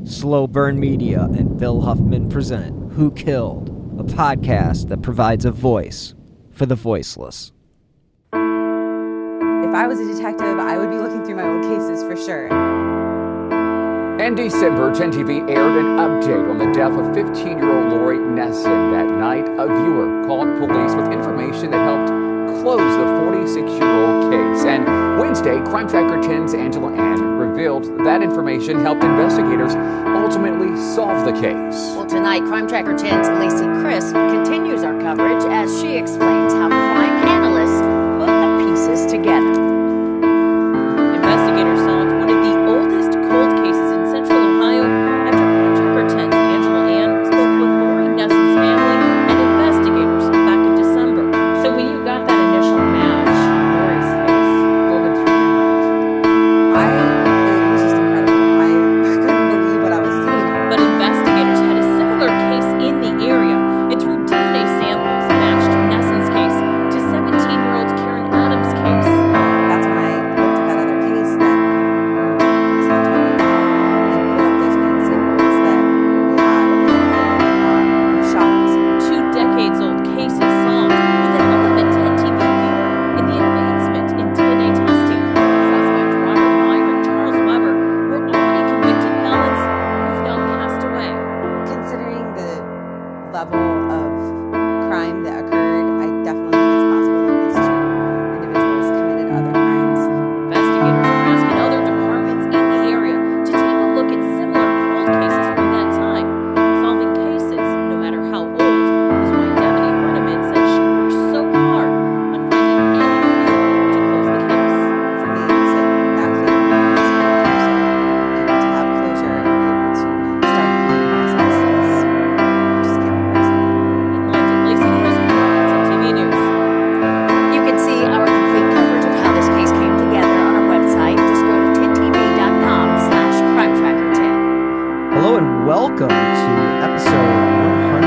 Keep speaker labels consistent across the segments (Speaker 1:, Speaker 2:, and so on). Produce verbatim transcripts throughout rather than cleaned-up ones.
Speaker 1: Slow Burn Media and Bill Huffman present Who Killed, a podcast that provides a voice for the voiceless.
Speaker 2: If I was a detective, I would be looking through my old cases for sure.
Speaker 3: In December, ten T V aired an update on the death of fifteen-year-old Lori Nesson. That night, a viewer called police with information that helped close the forty-six-year-old case. And Wednesday, Crime Tracker ten's Angela Ann revealed that information helped investigators ultimately solve the case.
Speaker 4: Well, tonight, Crime Tracker ten's Lacey Crisp continues our coverage as she explains how crime analysts put the pieces together.
Speaker 5: Investigators solved one of the oldest cold cases in Central Ohio after Crime Tracker ten's Angela Ann spoke with Lori Nesson's family and investigators back in December. So when you got that initial match, Lori's case, what went through your mind?
Speaker 2: I, it was just incredible. I couldn't believe what I was seeing.
Speaker 5: But investigators had a similar case in the area, and through D N A samples matched Nesson's case to seventeen-year-old Karen Adams' case.
Speaker 2: That's when I looked at that other case that police had told me about and pulled up those main samples that we had and um, was shocked.
Speaker 5: Two decades-old cases solved with the help of a ten T V viewer in the advancement in D N A testing. Suspect Robert Meyer and Charles Weber were already convicted felons who've now passed away.
Speaker 2: Considering the level of crime that occurred, I definitely think it's possible that these two individuals committed other crimes.
Speaker 5: Investigators are asking other departments in the area to take a look at similar cold cases from that time. Solving cases, no matter how old, is why Deputy Herneman said she worked so hard on finding any clue to close the case.
Speaker 2: For me, it's like that feeling was closer, and to have closure and be able to start the healing process is just can't be present.
Speaker 5: In London, Lacey Crisp, ten T V News.
Speaker 4: You can see our complete coverage of how this case came together on our website. Just go to ten T V dot com slash crime tracker ten.
Speaker 1: Hello and welcome to episode one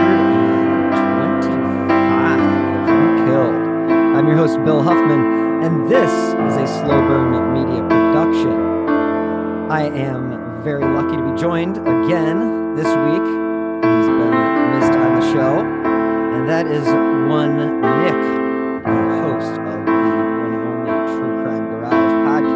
Speaker 1: twenty-five of Who Killed. I'm your host, Bill Huffman, and this is a Slow Burn Media production. I am very lucky to be joined again this week. He's been missed on the show, and that is one Nick, the host of the one and only True Crime Garage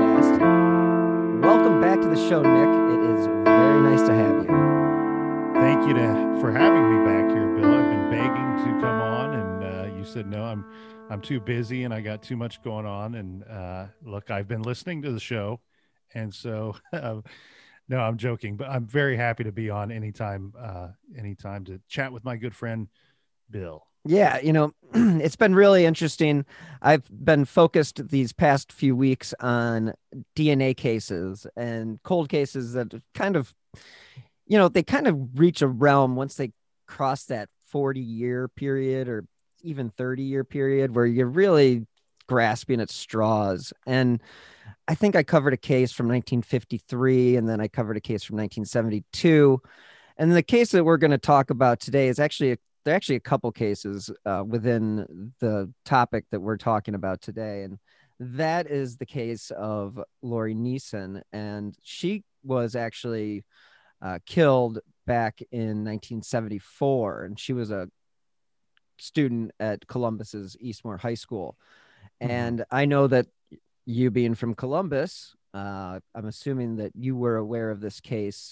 Speaker 1: podcast. Welcome back to the show, Nick. It is very nice to have you.
Speaker 6: Thank you to, for having me back here, Bill. I've been begging to come on, and uh, you said no. I'm I'm too busy, and I got too much going on. And uh, look, I've been listening to the show, and so uh, no, I'm joking. But I'm very happy to be on anytime, uh, anytime to chat with my good friend Bill.
Speaker 1: Yeah, you know, it's been really interesting. I've been focused these past few weeks on D N A cases and cold cases that kind of, you know, they kind of reach a realm once they cross that forty year period or even thirty year period where you're really grasping at straws. And I think I covered a case from nineteen fifty-three, and then I covered a case from nineteen seventy-two. And the case that we're going to talk about today is actually a There are actually a couple cases uh, within the topic that we're talking about today. And that is the case of Lori Nesson. And she was actually uh, killed back in nineteen seventy-four. And she was a student at Columbus's Eastmore High School.
Speaker 6: Mm-hmm.
Speaker 1: And I know that you being from Columbus, uh, I'm assuming that you were aware of this case.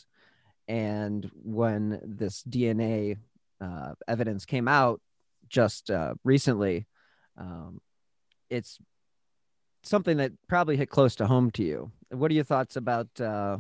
Speaker 1: And when this D N A Uh, evidence came out just uh, recently, um, it's something that probably hit close to home to you. What are your thoughts about, uh,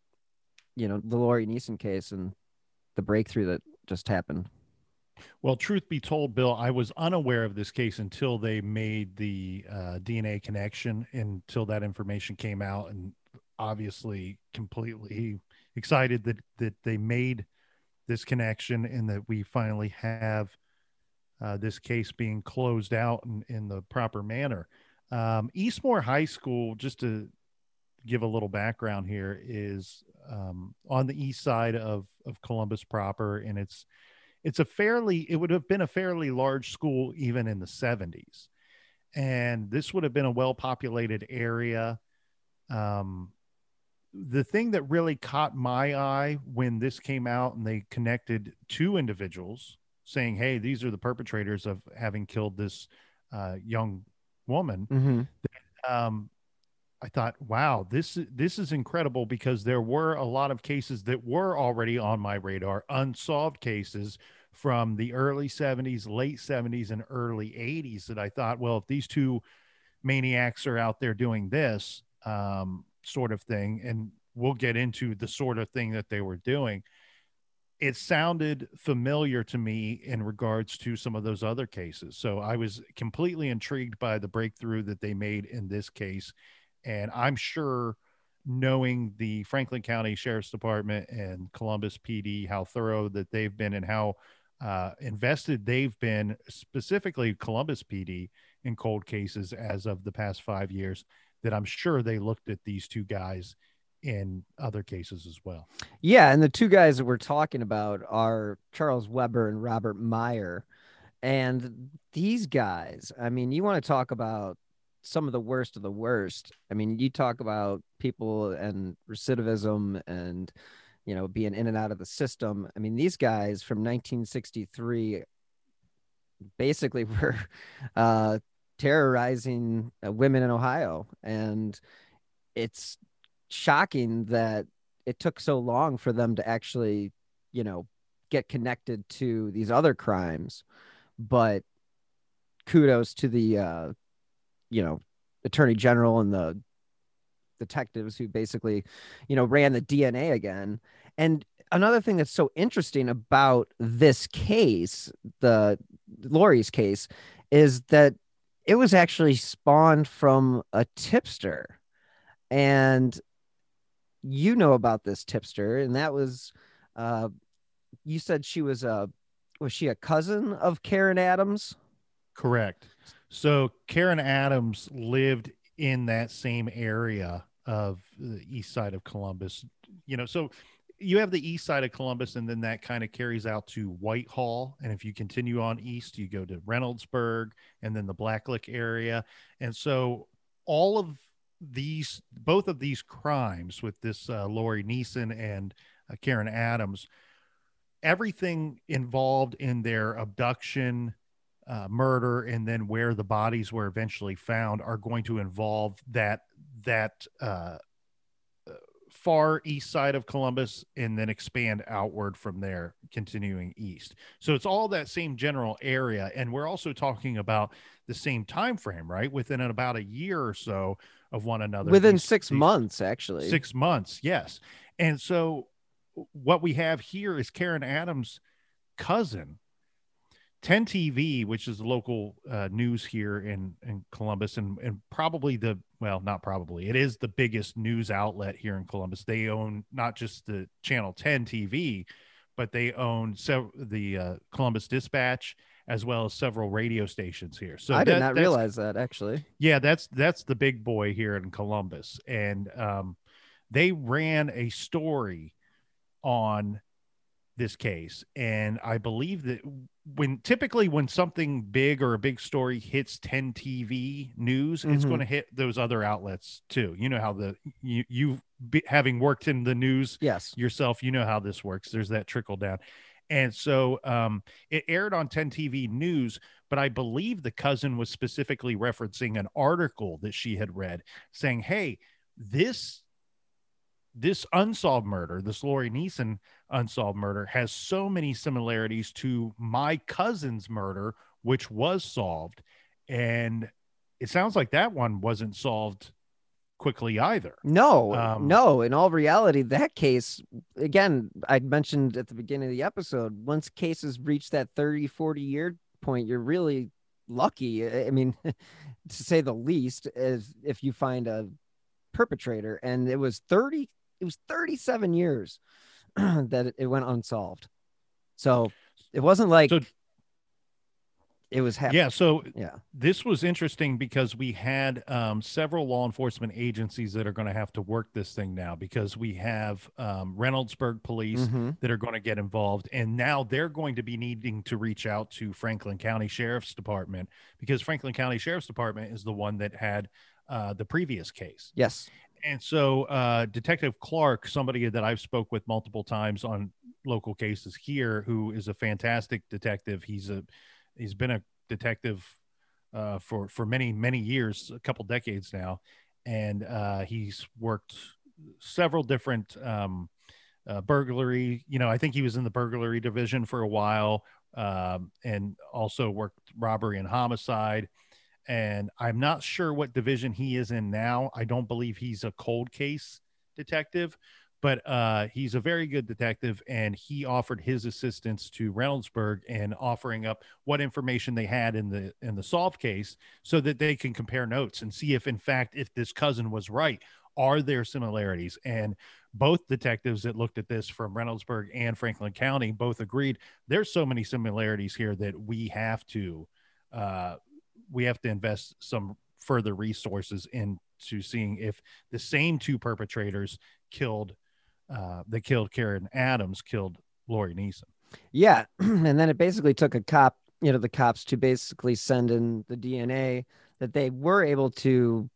Speaker 1: you know, the Lori Nesson case and the breakthrough that just happened?
Speaker 6: Well, truth be told, Bill, I was unaware of this case until they made the uh, D N A connection, until that information came out, and obviously completely excited that that they made this connection and that we finally have uh, this case being closed out in, in the proper manner. Um, Eastmore High School, just to give a little background here, is um, on the east side of, of Columbus proper. And it's, it's a fairly, it would have been a fairly large school even in the seventies. And this would have been a well-populated area. Um, the thing that really caught my eye when this came out and they connected two individuals saying, hey, these are the perpetrators of having killed this uh, young woman.
Speaker 1: Mm-hmm.
Speaker 6: Um, I thought, wow, this, this is incredible, because there were a lot of cases that were already on my radar, unsolved cases from the early seventies, late seventies, and early eighties that I thought, well, if these two maniacs are out there doing this um, sort of thing, and we'll get into the sort of thing that they were doing, it sounded familiar to me in regards to some of those other cases. So I was completely intrigued by the breakthrough that they made in this case. And I'm sure, knowing the Franklin County Sheriff's Department and Columbus P D, how thorough that they've been and how uh, invested they've been, specifically Columbus P D, in cold cases as of the past five years, that I'm sure they looked at these two guys in other cases as well.
Speaker 1: Yeah. And the two guys that we're talking about are Charles Weber and Robert Meyer. And these guys, I mean, you want to talk about some of the worst of the worst. I mean, you talk about people and recidivism and, you know, being in and out of the system. I mean, these guys from nineteen sixty-three basically were uh, terrorizing uh, women in Ohio. And it's shocking that it took so long for them to actually, you know, get connected to these other crimes. But kudos to the, uh, you know, attorney general and the detectives who basically, you know, ran the D N A again. And another thing that's so interesting about this case, the Lori's case, is that it was actually spawned from a tipster. And you know about this tipster, and that was, uh, you said she was a, was she a cousin of Karen Adams?
Speaker 6: Correct. So Karen Adams lived in that same area of the east side of Columbus. You know, so you have the east side of Columbus, and then that kind of carries out to Whitehall. And if you continue on east, you go to Reynoldsburg and then the Blacklick area. And so all of these, both of these crimes with this uh, Lori Neeson and uh, Karen Adams, everything involved in their abduction, Uh, murder, and then where the bodies were eventually found are going to involve that that uh, far east side of Columbus, and then expand outward from there, continuing east. So it's all that same general area, and we're also talking about the same time frame, right? Within about a year or so of one another.
Speaker 1: Within
Speaker 6: these,
Speaker 1: six
Speaker 6: these,
Speaker 1: months, actually.
Speaker 6: Six months, yes. And so what we have here is Karen Adams' cousin. ten T V, which is the local uh, news here in, in Columbus, and, and probably the, well, not probably, it is the biggest news outlet here in Columbus. They own not just the channel ten T V, but they own sev- the uh, Columbus Dispatch, as well as several radio stations here. So
Speaker 1: I did
Speaker 6: that,
Speaker 1: not realize that, actually.
Speaker 6: Yeah, that's that's the big boy here in Columbus. And um, they ran a story on this case, and I believe that when typically when something big or a big story hits ten T V news, mm-hmm. it's going to hit those other outlets too. You know how the you you be, having worked in the news
Speaker 1: yes
Speaker 6: yourself, you know how this works. There's that trickle down. And so um, it aired on ten T V news, but I believe the cousin was specifically referencing an article that she had read saying, hey, this this unsolved murder, this Lori Neeson unsolved murder, has so many similarities to my cousin's murder, which was solved. And it sounds like that one wasn't solved quickly either.
Speaker 1: No,
Speaker 6: um,
Speaker 1: no. In all reality, that case, again, I mentioned at the beginning of the episode, once cases reach that thirty, forty year point, you're really lucky. I mean, to say the least, is if you find a perpetrator. And it was thirty, it was thirty-seven years that it went unsolved. So it wasn't like
Speaker 6: so,
Speaker 1: it was happening.
Speaker 6: Yeah. So
Speaker 1: yeah,
Speaker 6: this was interesting because we had um, several law enforcement agencies that are going to have to work this thing now, because we have um, Reynoldsburg police
Speaker 1: mm-hmm.
Speaker 6: that are going to get involved. And now they're going to be needing to reach out to Franklin County Sheriff's Department, because Franklin County Sheriff's Department is the one that had uh, the previous case.
Speaker 1: Yes.
Speaker 6: And so uh, Detective Clark, somebody that I've spoke with multiple times on local cases here, who is a fantastic detective. He's a he's been a detective uh, for for many many years, a couple decades now, and uh, he's worked several different um, uh, burglary. You know, I think he was in the burglary division for a while, um, and also worked robbery and homicide. And I'm not sure what division he is in now. I don't believe he's a cold case detective, but uh, he's a very good detective, and he offered his assistance to Reynoldsburg and offering up what information they had in the in the solved case so that they can compare notes and see if, in fact, if this cousin was right. Are there similarities? And both detectives that looked at this from Reynoldsburg and Franklin County both agreed there's so many similarities here that we have to uh, we have to invest some further resources into seeing if the same two perpetrators killed uh, that killed Karen Adams killed Lori Neeson.
Speaker 1: Yeah. And then it basically took a cop, you know, the cops to basically send in the D N A that they were able to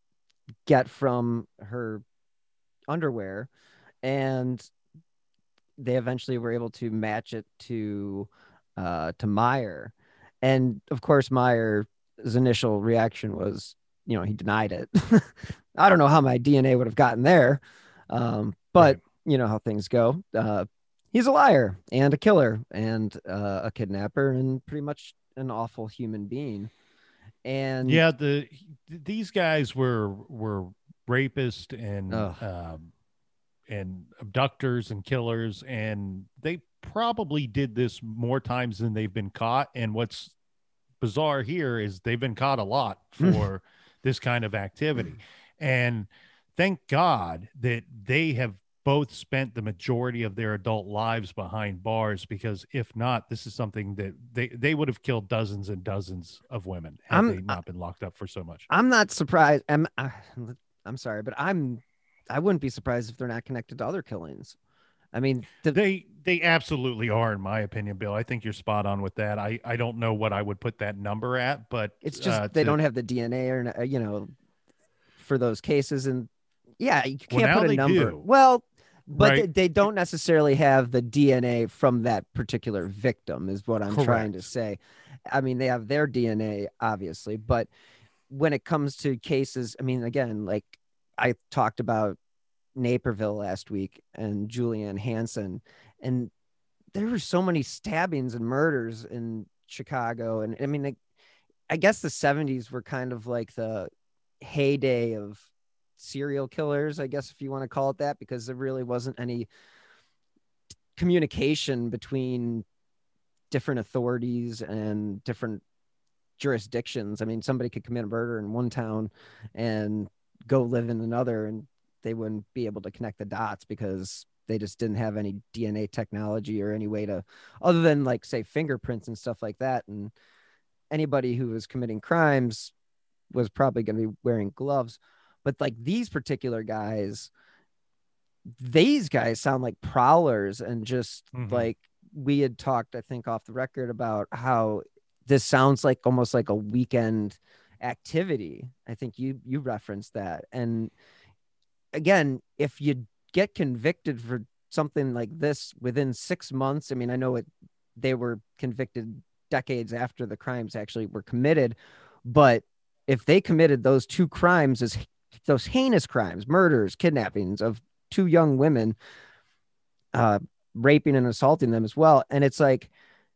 Speaker 1: get from her underwear. And they eventually were able to match it to, uh, to Meyer. And of course, Meyer's initial reaction was, you know, he denied it. I don't know how my D N A would have gotten there. Um, but
Speaker 6: Right.
Speaker 1: you know how things go. Uh, he's a liar and a killer and uh, a kidnapper and pretty much an awful human being. And
Speaker 6: Yeah, the these guys were were rapists and
Speaker 1: Ugh.
Speaker 6: um, and abductors and killers, and they probably did this more times than they've been caught. And what's bizarre here is they've been caught a lot for this kind of activity. And thank God that they have both spent the majority of their adult lives behind bars, because if not, this is something that they, they would have killed dozens and dozens of women had
Speaker 1: I'm-
Speaker 6: they not been locked up for so much.
Speaker 1: I'm not surprised. I'm, I, I'm sorry, but I'm, I wouldn't be surprised if they're not connected to other killings. I mean, the,
Speaker 6: They they absolutely are, in my opinion, Bill. I think you're spot on with that. I, I don't know what I would put that number at, but
Speaker 1: it's just
Speaker 6: uh,
Speaker 1: they
Speaker 6: to-
Speaker 1: don't have the D N A or, uh, you know, for those cases. And yeah, you
Speaker 6: Well,
Speaker 1: can't
Speaker 6: now
Speaker 1: put a
Speaker 6: they
Speaker 1: number.
Speaker 6: do.
Speaker 1: Well, but
Speaker 6: Right.
Speaker 1: they, they don't necessarily have the D N A from that particular victim is what I'm trying to
Speaker 6: Correct.
Speaker 1: say. I mean, they have their D N A, obviously, but when it comes to cases, I mean, again, like I talked about Naperville last week and Julianne Hanson, and there were so many stabbings and murders in Chicago. And I mean, like, I guess the seventies were kind of like the heyday of serial killers, I guess, if you want to call it that, because there really wasn't any communication between different authorities and different jurisdictions. I mean, somebody could commit a murder in one town and go live in another, and they wouldn't be able to connect the dots because they just didn't have any D N A technology or any way to, other than like say fingerprints and stuff like that. And anybody who was committing crimes was probably going to be wearing gloves. But like these particular guys, these guys sound like prowlers, and just
Speaker 6: Mhm.
Speaker 1: like we had talked, I think, off the record about how this sounds like almost like a weekend activity. I think you you referenced that. And again, if you get convicted for something like this within six months, I mean, I know it they were convicted decades after the crimes actually were committed, but if they committed those two crimes as those heinous crimes, murders, kidnappings of two young women, uh, raping and assaulting them as well. And it's like,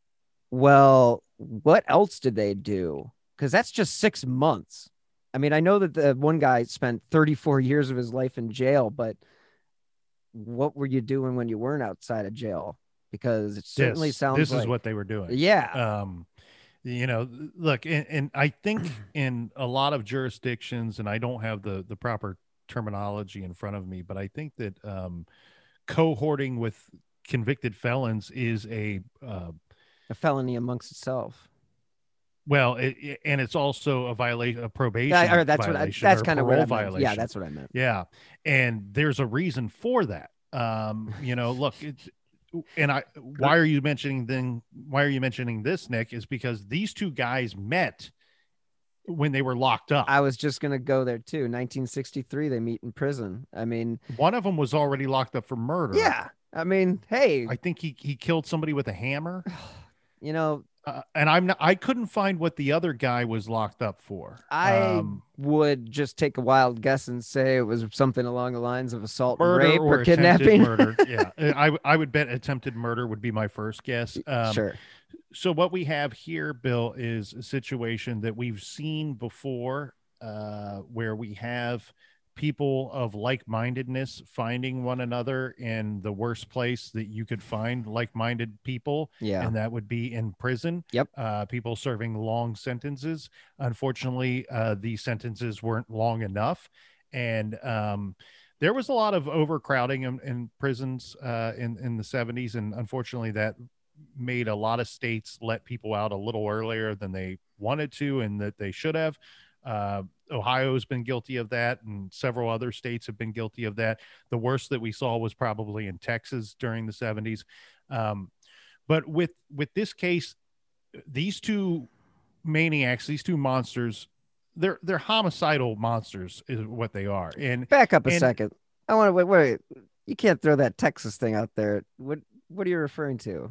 Speaker 1: well, what else did they do? Because that's just six months. I mean, I know that the one guy spent thirty-four years of his life in jail, but what were you doing when you weren't outside of jail? Because it certainly
Speaker 6: this,
Speaker 1: sounds
Speaker 6: this
Speaker 1: like,
Speaker 6: is what they were doing.
Speaker 1: yeah,
Speaker 6: Um, you know, look, and, and I think in a lot of jurisdictions, and I don't have the the proper terminology in front of me, but I think that um, cohorting with convicted felons is a uh,
Speaker 1: a felony amongst itself.
Speaker 6: well, it, it- and it's also a violation, a probation
Speaker 1: Yeah, or that's what I,
Speaker 6: violation,
Speaker 1: that's
Speaker 6: or a
Speaker 1: kind of what I
Speaker 6: parole
Speaker 1: meant.
Speaker 6: violation.
Speaker 1: Yeah, that's what I meant.
Speaker 6: Yeah, and there's a reason for that. Um, you know, look, it, and I, why are you mentioning then? Why are you mentioning this, Nick? Is because these two guys met when they were locked up.
Speaker 1: I was just gonna go there too. nineteen sixty-three, they meet in prison. I mean,
Speaker 6: One of them was already locked up for murder.
Speaker 1: yeah. I mean, hey,
Speaker 6: I think he he killed somebody with a hammer.
Speaker 1: you know,
Speaker 6: Uh, and I'm not, I couldn't find what the other guy was locked up for.
Speaker 1: I
Speaker 6: Um,
Speaker 1: would just take a wild guess and say it was something along the lines of assault, and
Speaker 6: murder
Speaker 1: rape,
Speaker 6: or,
Speaker 1: or
Speaker 6: attempted
Speaker 1: kidnapping.
Speaker 6: murder. Yeah, I I would bet attempted murder would be my first guess. Um,
Speaker 1: Sure.
Speaker 6: So what we have here, Bill, is a situation that we've seen before, uh, where we have people of like-mindedness finding one another in the worst place that you could find like-minded people,
Speaker 1: Yeah.
Speaker 6: and that would be in prison.
Speaker 1: Yep.
Speaker 6: Uh, people serving long sentences. Unfortunately, uh, these sentences weren't long enough, and um, there was a lot of overcrowding in, in prisons uh, in in the seventies, and unfortunately, that made a lot of states let people out a little earlier than they wanted to and that they should have. Uh, Ohio has been guilty of that, and several other states have been guilty of that. The worst that we saw was probably in Texas during the seventies. Um, but with with this case, these two maniacs, these two monsters, they're they're homicidal monsters, is what they are. And
Speaker 1: Back up a
Speaker 6: and-
Speaker 1: second. I want to wait, wait. You can't throw that Texas thing out there. What What are you referring to?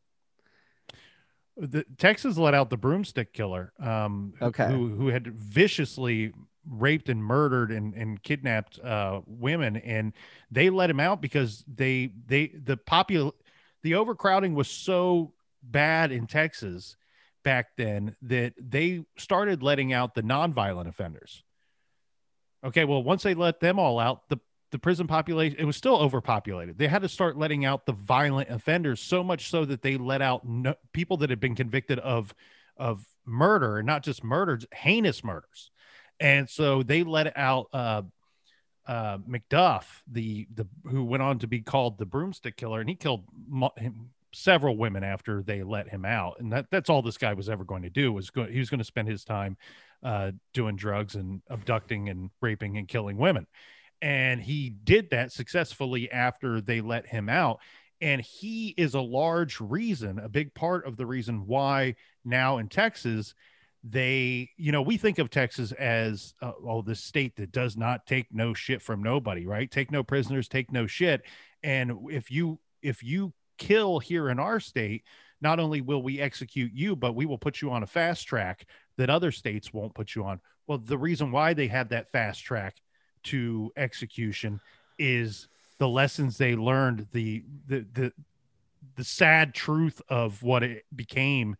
Speaker 6: the Texas let out the broomstick killer, um, who-
Speaker 1: Okay.
Speaker 6: who who had viciously raped and murdered and, and kidnapped uh, women, and they let him out because they they the popul the overcrowding was so bad in Texas back then that they started letting out the nonviolent offenders. Okay, well, once they let them all out, the the prison population, it was still overpopulated. They had to start letting out the violent offenders, so much so that they let out no, people that had been convicted of of murder, and not just murders, heinous murders. And so they let out uh, uh, McDuff, the the who went on to be called the broomstick killer, and he killed mo- him, several women after they let him out. And that that's all this guy was ever going to do, was go, he was going to spend his time uh, doing drugs and abducting and raping and killing women. And he did that successfully after they let him out. And he is a large reason, a big part of the reason why now in Texas, they, you know, we think of Texas as, uh, oh, the state that does not take no shit from nobody, right? Take no prisoners, take no shit. And if you, if you kill here in our state, not only will we execute you, but we will put you on a fast track that other states won't put you on. Well, the reason why they have that fast track to execution is the lessons they learned, the the the the sad truth of what it became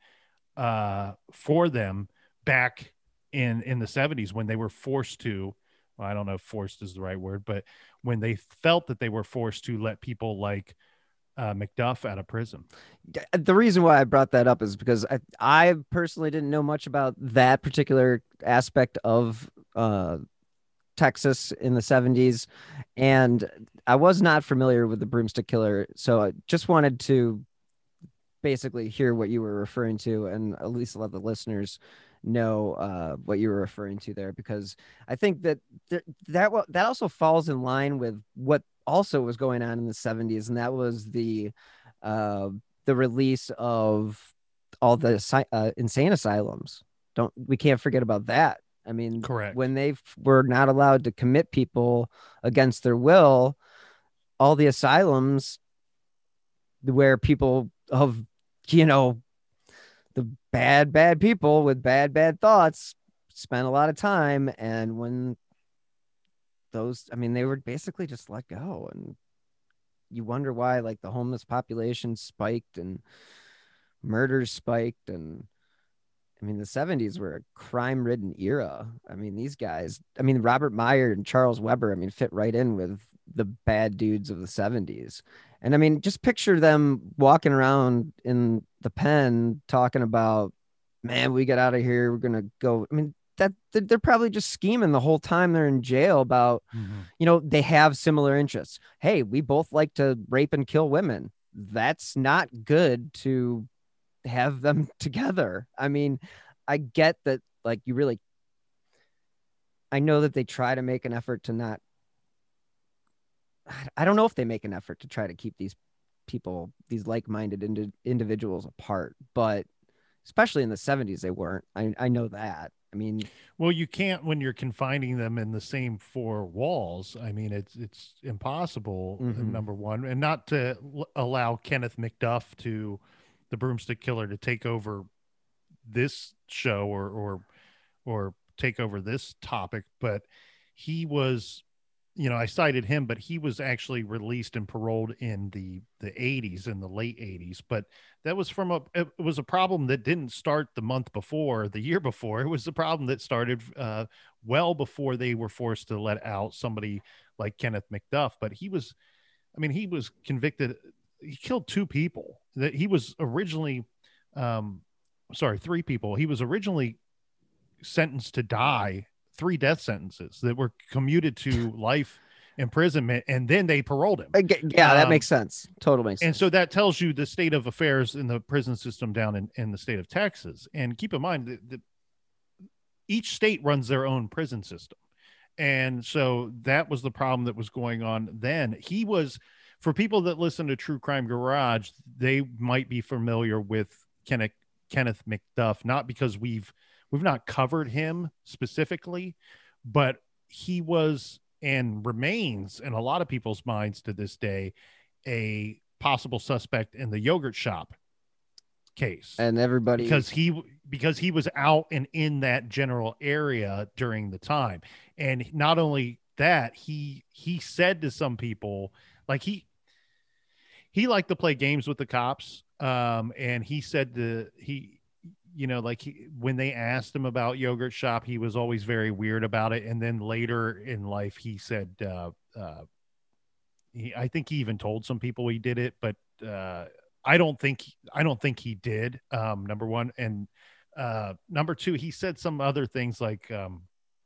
Speaker 6: uh for them back in in the seventies, when they were forced to, well, I don't know if forced is the right word, but when they felt that they were forced to let people like uh McDuff out of prison.
Speaker 1: The reason why I brought that up is because I, I personally didn't know much about that particular aspect of uh Texas in the seventies, and I was not familiar with the broomstick killer, so I just wanted to basically hear what you were referring to and at least let the listeners know uh what you were referring to there, because I think that th- that wa- that also falls in line with what also was going on in the seventies, and that was the uh the release of all the asy- uh, insane asylums. Don't we can't forget about that. I mean,
Speaker 6: Correct.
Speaker 1: when they f- were not allowed to commit people against their will, all the asylums where people of, you know, the bad, bad people with bad, bad thoughts spent a lot of time. And when those, I mean, they were basically just let go. And you wonder why, like, the homeless population spiked and murders spiked. And I mean, the seventies were a crime-ridden era. I mean, these guys, I mean, Robert Meyer and Charles Weber, I mean, fit right in with the bad dudes of the seventies. And I mean, just picture them walking around in the pen talking about, man, we get out of here, we're going to go. I mean, that they're probably just scheming the whole time they're in jail about,
Speaker 6: Mhm.
Speaker 1: you know, they have similar interests. Hey, we both like to rape and kill women. That's not good to have them together. I mean, I get that, like, you really, I know that they try to make an effort to not, I don't know if they make an effort to try to keep these people, these like-minded indi- individuals apart, but especially in the seventies, they weren't. I, I know that. I mean,
Speaker 6: Well, you can't when you're confining them in the same four walls. I mean, it's it's impossible. uh,
Speaker 1: Mhm.
Speaker 6: Number one, and not to l- allow Kenneth McDuff to the Broomstick Killer to take over this show or or or take over this topic, but he was, you know, I cited him, but he was actually released and paroled in the the eighties, in the late eighties. But that was from a it was a problem that didn't start the month before, the year before. It was a problem that started uh, well before they were forced to let out somebody like Kenneth McDuff. But he was, I mean, he was convicted. He killed two people. That he was originally, um, sorry, three people. He was originally sentenced to die, three death sentences that were commuted to life imprisonment, and then they paroled him.
Speaker 1: I get- yeah, that
Speaker 6: Um,
Speaker 1: makes sense. Total makes
Speaker 6: And
Speaker 1: sense.
Speaker 6: so that tells you the state of affairs in the prison system down in, in the state of Texas. And keep in mind that, that each state runs their own prison system. And so that was the problem that was going on then. He was, for people that listen to True Crime Garage, they might be familiar with Kenneth, Kenneth McDuff, not because we've we've not covered him specifically, but he was and remains in a lot of people's minds to this day a possible suspect in the yogurt shop case,
Speaker 1: and everybody,
Speaker 6: because he because he was out and in that general area during the time. And not only that, he he said to some people, like he he liked to play games with the cops, um and he said to he you know, like he, when they asked him about yogurt shop, he was always very weird about it. And then later in life, he said, uh, uh, he, I think he even told some people he did it, but uh, I don't think, I don't think he did. Um, number one. And uh, number two, he said some other things like, um,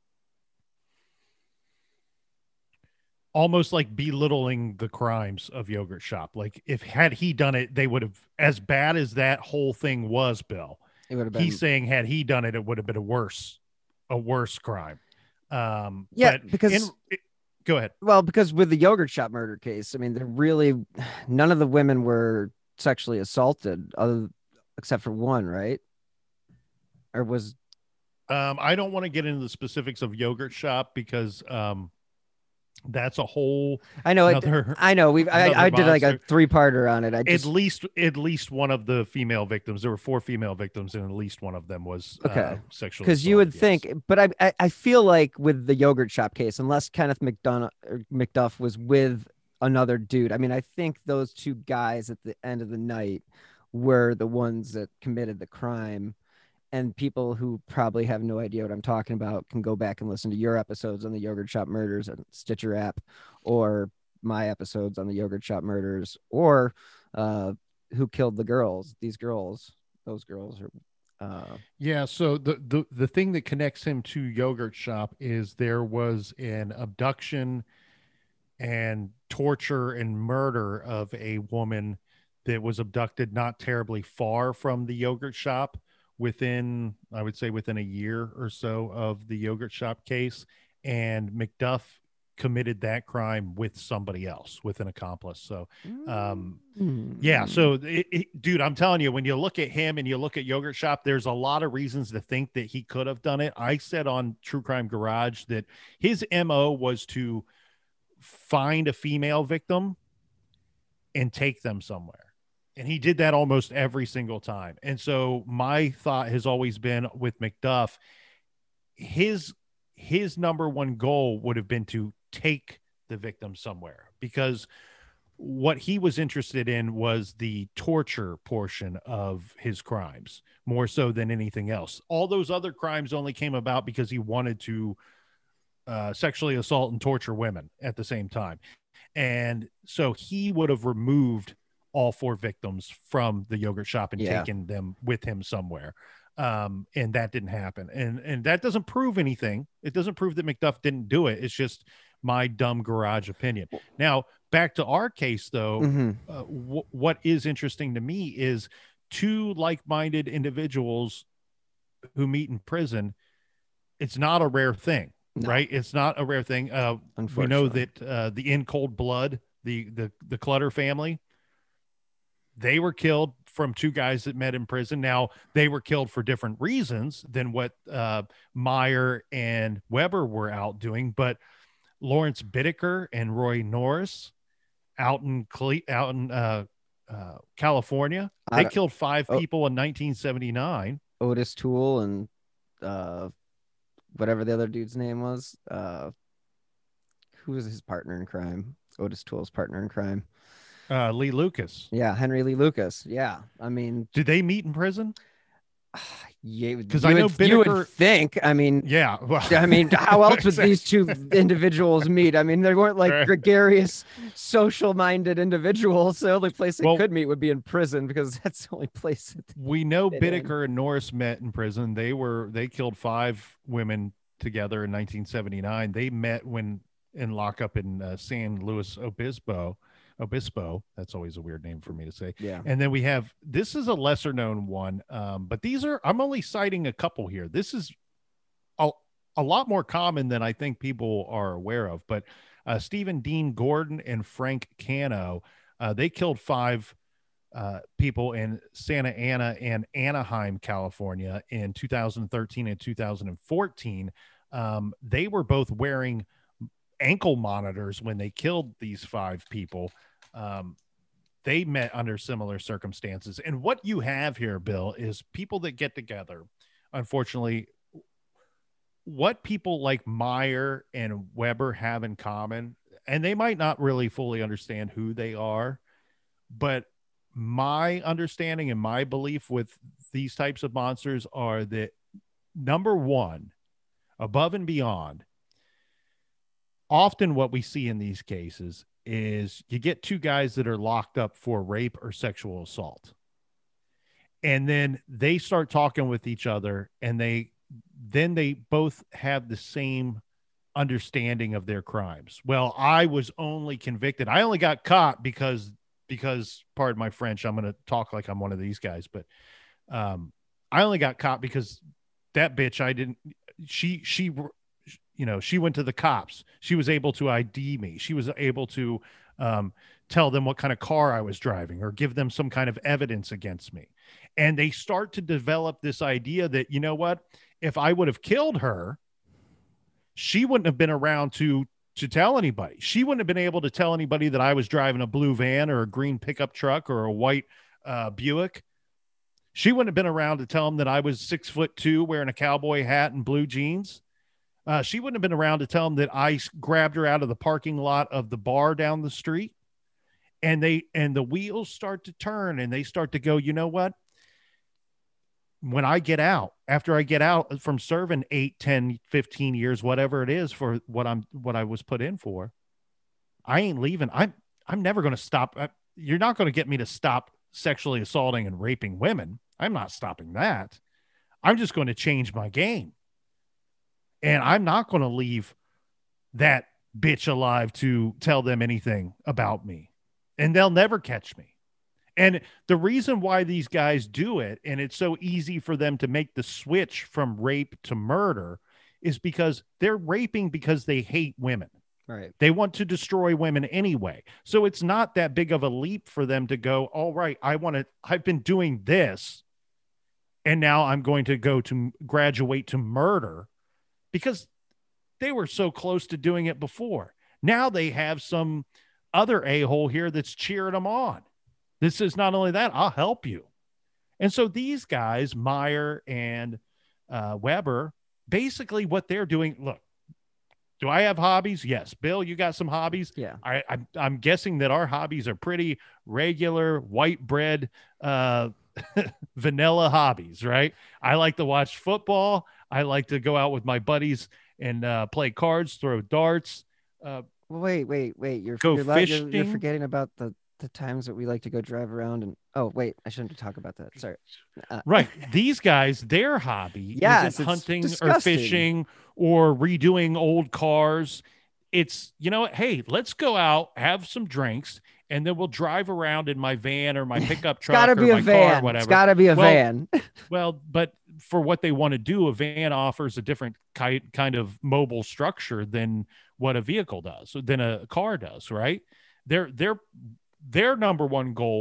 Speaker 6: almost like belittling the crimes of yogurt shop. Like if had he done it, they would have, as bad as that whole thing was, Bill,
Speaker 1: it would have been.
Speaker 6: he's saying had he done it, it would have been a worse, a worse crime. Um,
Speaker 1: Yeah,
Speaker 6: but
Speaker 1: because-
Speaker 6: in- it- go ahead.
Speaker 1: Well, because with the yogurt shop murder case, I mean, they're really none of the women were sexually assaulted, other except for one, right? Or was
Speaker 6: Um, I don't want to get into the specifics of yogurt shop because um, that's a whole
Speaker 1: I know, it,
Speaker 6: another.
Speaker 1: I know we've I,
Speaker 6: another
Speaker 1: I did like a
Speaker 6: monster.
Speaker 1: three parter on it. I
Speaker 6: At
Speaker 1: just
Speaker 6: least, at least one of the female victims. There were four female victims, and at least one of them was
Speaker 1: Okay.
Speaker 6: uh, sexual.
Speaker 1: because you would
Speaker 6: assault,
Speaker 1: think,
Speaker 6: yes.
Speaker 1: but I, I I feel like with the yogurt shop case, unless Kenneth McDonough or McDuff was with another dude, I mean, I think those two guys at the end of the night were the ones that committed the crime. And people who probably have no idea what I'm talking about can go back and listen to your episodes on the yogurt shop murders and Stitcher app, or my episodes on the yogurt shop murders, or uh, who killed the girls, these girls, those girls are. Uh,
Speaker 6: Yeah, so the, the the thing that connects him to yogurt shop is there was an abduction and torture and murder of a woman that was abducted not terribly far from the yogurt shop, within, I would say within a year or so of the yogurt shop case. And McDuff committed that crime with somebody else, with an accomplice. So um yeah, so it, it, dude, I'm telling you, when you look at him and you look at yogurt shop, there's a lot of reasons to think that he could have done it. I said on True Crime Garage that his M O was to find a female victim and take them somewhere. And he did that almost every single time. And so my thought has always been with McDuff, his his number one goal would have been to take the victim somewhere, because what he was interested in was the torture portion of his crimes more so than anything else. All those other crimes only came about because he wanted to uh, sexually assault and torture women at the same time. And so he would have removed all four victims from the yogurt shop and
Speaker 1: Yeah.
Speaker 6: taken them with him somewhere. Um, and that didn't happen. And, and that doesn't prove anything. It doesn't prove that McDuff didn't do it. It's just my dumb garage opinion. Now, back to our case though,
Speaker 1: Mhm.
Speaker 6: uh, w- what is interesting to me is two like-minded individuals who meet in prison. It's not a rare thing,
Speaker 1: No.
Speaker 6: right? It's not a rare thing. Uh, we know
Speaker 1: Unfortunately.
Speaker 6: that uh, the In Cold Blood, the, the, the Clutter family, they were killed from two guys that met in prison. Now, they were killed for different reasons than what uh, Meyer and Weber were out doing, but Lawrence Bittaker and Roy Norris out in Cle- out in uh, uh, California,
Speaker 1: I
Speaker 6: they
Speaker 1: don't-
Speaker 6: killed five
Speaker 1: oh.
Speaker 6: people in nineteen seventy-nine.
Speaker 1: Otis Toole and uh, whatever the other dude's name was. Uh, who was his partner in crime? Otis Toole's partner in crime.
Speaker 6: Uh, Lee Lucas.
Speaker 1: Yeah, Henry Lee Lucas. Yeah, I mean,
Speaker 6: Did they meet in prison?
Speaker 1: yeah,
Speaker 6: 'Cause
Speaker 1: you
Speaker 6: I know
Speaker 1: would, you would
Speaker 6: Bittaker-
Speaker 1: think. I mean,
Speaker 6: Yeah. Well,
Speaker 1: I mean, how else would these two individuals meet? I mean, they weren't like
Speaker 6: Right.
Speaker 1: gregarious, social-minded individuals. The only place they
Speaker 6: Well-
Speaker 1: could meet would be in prison because that's the only place. That
Speaker 6: we know
Speaker 1: fit in.
Speaker 6: Bittaker and Norris met in prison. They were they killed five women together in nineteen seventy-nine. They met when in lockup in uh, San Luis Obispo. Obispo. That's always a weird name for me to say.
Speaker 1: yeah.
Speaker 6: And then we have, this is a lesser known one, um, but these are, I'm only citing a couple here. This is a, a lot more common than I think people are aware of, but uh, Stephen Dean Gordon and Frank Cano, uh, they killed five uh, people in Santa Ana and Anaheim, California in two thousand thirteen and two thousand fourteen. Um, they were both wearing ankle monitors when they killed these five people. Um, they met under similar circumstances. And what you have here, Bill, is people that get together. Unfortunately, what people like Meyer and Weber have in common, and they might not really fully understand who they are, but my understanding and my belief with these types of monsters are that, number one, above and beyond, often what we see in these cases is you get two guys that are locked up for rape or sexual assault. And then they start talking with each other, and they then they both have the same understanding of their crimes. Well, I was only convicted. I only got caught because because pardon my French, I'm going to talk like I'm one of these guys, but um, I only got caught because that bitch I didn't she she you know, she went to the cops. She was able to I D me. She was able to um, tell them what kind of car I was driving or give them some kind of evidence against me. And they start to develop this idea that, you know what, if I would have killed her, she wouldn't have been around to, to tell anybody. She wouldn't have been able to tell anybody that I was driving a blue van or a green pickup truck or a white uh, Buick. She wouldn't have been around to tell them that I was six foot two wearing a cowboy hat and blue jeans. Uh, she wouldn't have been around to tell them that I grabbed her out of the parking lot of the bar down the street. And they, and the wheels start to turn, and they start to go, you know what? When I get out, after I get out from serving eight, ten, fifteen years, whatever it is for what I'm, what I was put in for, I ain't leaving. I'm, I'm never going to stop. I, you're not going to get me to stop sexually assaulting and raping women. I'm not stopping that. I'm just going to change my game. And I'm not going to leave that bitch alive to tell them anything about me. And they'll never catch me. And the reason why these guys do it, and it's so easy for them to make the switch from rape to murder, is because they're raping because they hate women.
Speaker 1: Right.
Speaker 6: They want to destroy women anyway. So it's not that big of a leap for them to go, all right, I want to, I've been doing this, and now I'm going to go to graduate to murder. Because they were so close to doing it before. Now they have some other a-hole here that's cheering them on. This is not only that, I'll help you. And so these guys, Meyer and uh, Weber, basically what they're doing, look, do I have hobbies? Yes. Bill, you got some hobbies?
Speaker 1: Yeah.
Speaker 6: I, I'm, I'm guessing that our hobbies are pretty regular, white bread, uh, vanilla hobbies, right? I like to watch football. I like to go out with my buddies and uh, play cards, throw darts. Uh,
Speaker 1: Well, wait, wait, wait. You're
Speaker 6: Go
Speaker 1: you're, la- you're, you're
Speaker 6: fishing?
Speaker 1: forgetting about the the times that we like to go drive around and oh wait, I shouldn't talk about that. Sorry. Uh,
Speaker 6: right. These guys, their hobby
Speaker 1: Yes,
Speaker 6: isn't
Speaker 1: it's
Speaker 6: hunting or
Speaker 1: disgusting.
Speaker 6: fishing or redoing old cars. It's, you know what? Hey, let's go out, have some drinks, and then we'll drive around in my van or my pickup truck
Speaker 1: gotta
Speaker 6: or
Speaker 1: be a
Speaker 6: my car,
Speaker 1: van.
Speaker 6: whatever.
Speaker 1: It's gotta be a
Speaker 6: Well,
Speaker 1: van.
Speaker 6: Well, but for what they want to do, a van offers a different ki- kind of mobile structure than what a vehicle does, than a car does, right? Their their their number one goal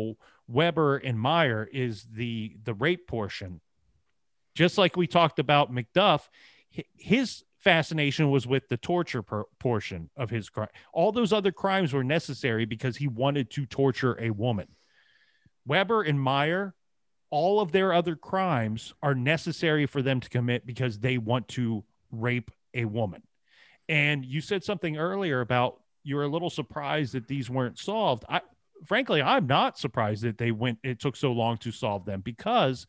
Speaker 6: Weber and Meyer is the the rape portion. Just like we talked about McDuff, his fascination was with the torture per- portion of his crime. All those other crimes were necessary because he wanted to torture a woman. Weber and Meyer, all of their other crimes are necessary for them to commit because they want to rape a woman. And you said something earlier about you were a little surprised that these weren't solved. I, frankly, I'm not surprised that they went, it took so long to solve them, because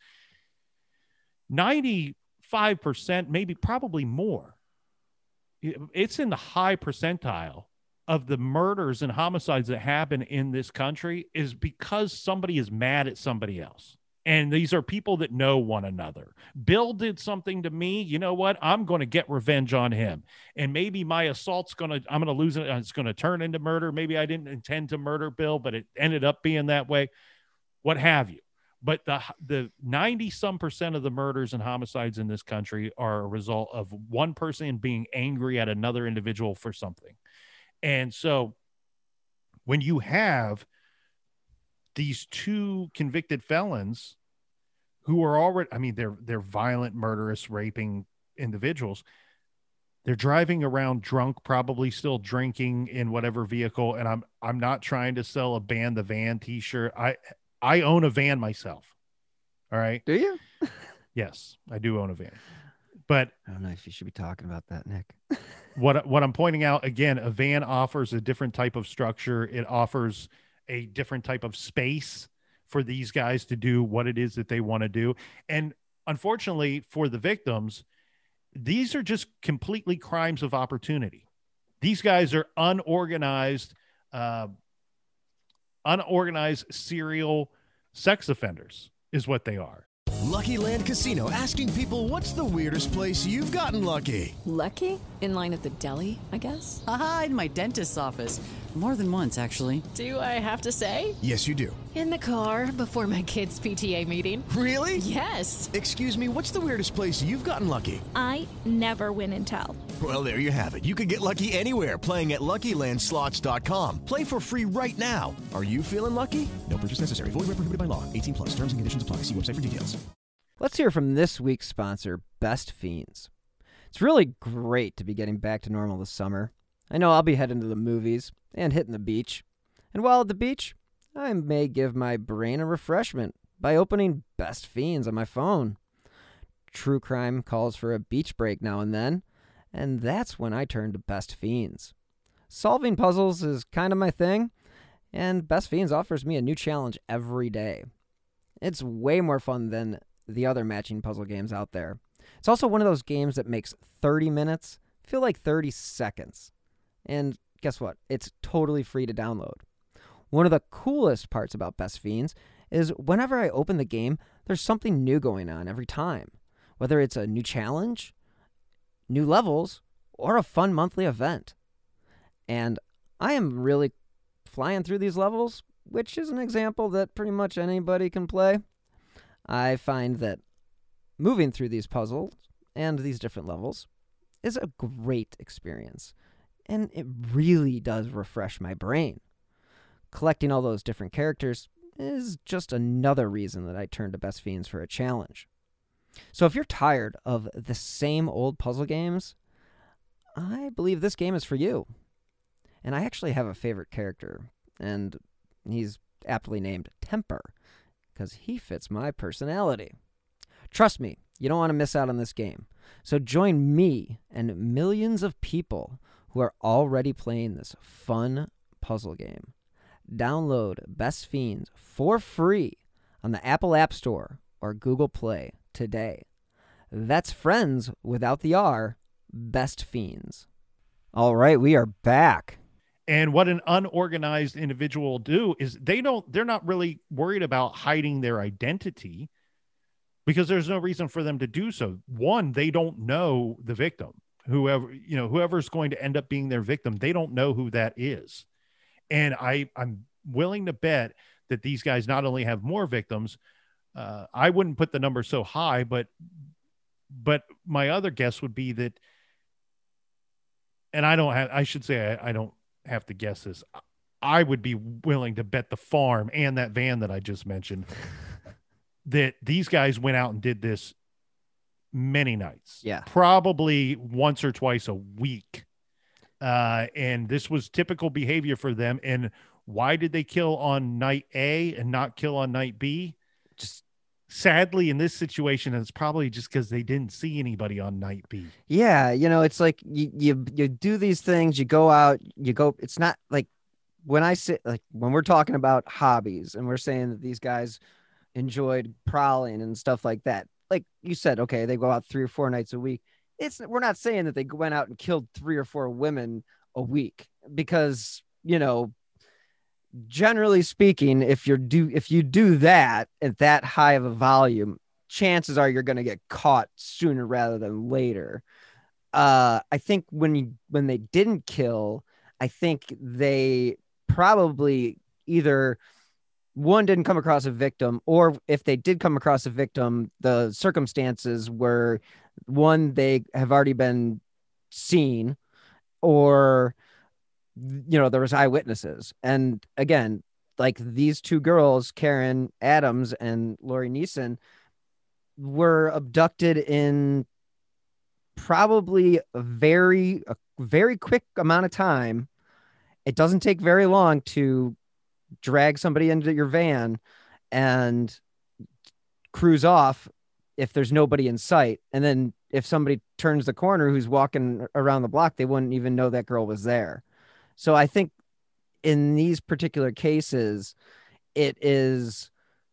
Speaker 6: ninety-five percent, maybe probably more, it's in the high percentile of the murders and homicides that happen in this country is because somebody is mad at somebody else. And these are people that know one another. Bill did something to me. You know what? I'm going to get revenge on him. And maybe my assault's going to, I'm going to lose it. It's going to turn into murder. Maybe I didn't intend to murder Bill, but it ended up being that way. What have you. But the the ninety some percent of the murders and homicides in this country are a result of one person being angry at another individual for something. And so when you have these two convicted felons who are already, I mean, they're, they're violent, murderous, raping individuals. They're driving around drunk, probably still drinking in whatever vehicle. And I'm, I'm not trying to sell a Ban the Van t-shirt. I, I own a van myself. All right.
Speaker 1: Do you?
Speaker 6: Yes, I do own a van, but
Speaker 1: I don't know if you should be talking about that, Nick.
Speaker 6: what, what I'm pointing out again, a van offers a different type of structure. It offers a different type of space for these guys to do what it is that they want to do. And unfortunately for the victims, these are just completely crimes of opportunity. These guys are unorganized, uh, unorganized serial sex offenders is what they are.
Speaker 7: Lucky Land Casino, asking people, what's the weirdest place you've gotten lucky?
Speaker 8: Lucky? In line at the deli, I guess?
Speaker 9: Aha, in my dentist's office. More than once, actually.
Speaker 8: Do I have to say?
Speaker 7: Yes, you do.
Speaker 8: In the car before my kids' P T A meeting.
Speaker 7: Really?
Speaker 8: Yes.
Speaker 7: Excuse me, what's the weirdest place you've gotten lucky?
Speaker 10: I never win and tell.
Speaker 7: Well, there you have it. You can get lucky anywhere, playing at Lucky Land Slots dot com. Play for free right now. Are you feeling lucky? No purchase necessary. Void where prohibited by law. eighteen plus. Terms and conditions apply. See website for details.
Speaker 1: Let's hear from this week's sponsor, Best Fiends. It's really great to be getting back to normal this summer. I know I'll be heading to the movies and hitting the beach. And while at the beach, I may give my brain a refreshment by opening Best Fiends on my phone. True crime calls for a beach break now and then, and that's when I turn to Best Fiends. Solving puzzles is kind of my thing, and Best Fiends offers me a new challenge every day. It's way more fun than the other matching puzzle games out there. It's also one of those games that makes thirty minutes feel like thirty seconds. And guess what? It's totally free to download. One of the coolest parts about Best Fiends is whenever I open the game, there's something new going on every time. Whether it's a new challenge, new levels, or a fun monthly event. And I am really flying through these levels, which is an example that pretty much anybody can play. I find that moving through these puzzles and these different levels is a great experience, and it really does refresh my brain. Collecting all those different characters is just another reason that I turn to Best Fiends for a challenge. So if you're tired of the same old puzzle games, I believe this game is for you. And I actually have a favorite character, and he's aptly named Temper, because he fits my personality. Trust me, you don't want to miss out on this game. So join me and millions of people who are already playing this fun puzzle game. Download Best Fiends for free on the Apple App Store or Google Play today. That's friends without the R, Best Fiends. All right, we are back.
Speaker 6: And what an unorganized individual will do is they don't, they're not really worried about hiding their identity because there's no reason for them to do so. One, they don't know the victim, whoever, you know, whoever's going to end up being their victim, they don't know who that is. And I, I'm willing to bet that these guys not only have more victims, uh, I wouldn't put the number so high, but, but my other guess would be that, and I don't have, I should say, I, I don't have to guess this. I would be willing to bet the farm and that van that I just mentioned that these guys went out and did this many nights.
Speaker 1: Yeah.
Speaker 6: Probably once or twice a week. Uh, and this was typical behavior for them. And why did they kill on night A and not kill on night B? Just sadly, in this situation, it's probably just because they didn't see anybody on night B.
Speaker 1: Yeah, you know, it's like you you you do these things, you go out, you go. It's not like when I say like when we're talking about hobbies and we're saying that these guys enjoyed prowling and stuff like that. Like you said, okay, they go out three or four nights a week. It's we're not saying that they went out and killed three or four women a week because, you know, generally speaking, if you're do if you do that at that high of a volume, chances are you're going to get caught sooner rather than later. Uh, I think when you when they didn't kill, I think they probably either one didn't come across a victim, or if they did come across a victim, the circumstances were one, they have already been seen, or you know, there was eyewitnesses. And again, like these two girls, Karen Adams and Lori Neeson, were abducted in probably a very, a very quick amount of time. It doesn't take very long to drag somebody into your van and cruise off if there's nobody in sight. And then if somebody turns the corner who's walking around the block, they wouldn't even know that girl was there. So I think in these particular cases, it is,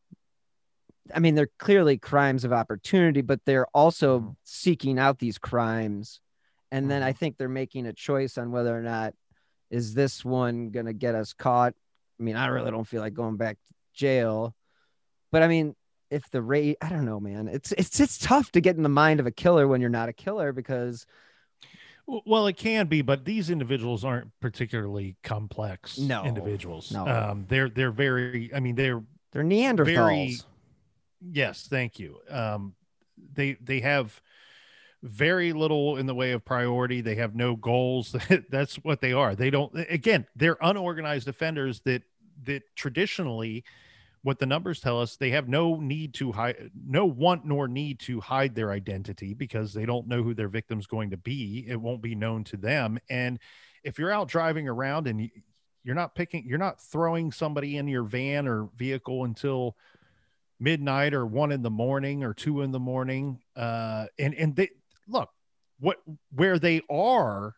Speaker 1: I mean, they're clearly crimes of opportunity, but they're also mm-hmm. seeking out these crimes. And mm-hmm. then I think they're making a choice on whether or not, is this one going to get us caught? I mean, I really don't feel like going back to jail, but I mean, if the rate, I don't know, man, it's, it's, it's tough to get in the mind of a killer when you're not a killer, because
Speaker 6: well, it can be, but these individuals aren't particularly complex
Speaker 1: no,
Speaker 6: individuals.
Speaker 1: No.
Speaker 6: Um, they're, they're very, I mean, they're,
Speaker 1: they're Neanderthals.
Speaker 6: Very, yes. Thank you. Um, they, they have very little in the way of priority. They have no goals. That's what they are. They don't, again, they're unorganized offenders that, that traditionally, what the numbers tell us, they have no need to hide, no want nor need to hide their identity, because they don't know who their victim's going to be. It won't be known to them. And if you're out driving around and you're not picking, you're not throwing somebody in your van or vehicle until midnight or one in the morning or two in the morning. Uh, and, and they look what, where they are.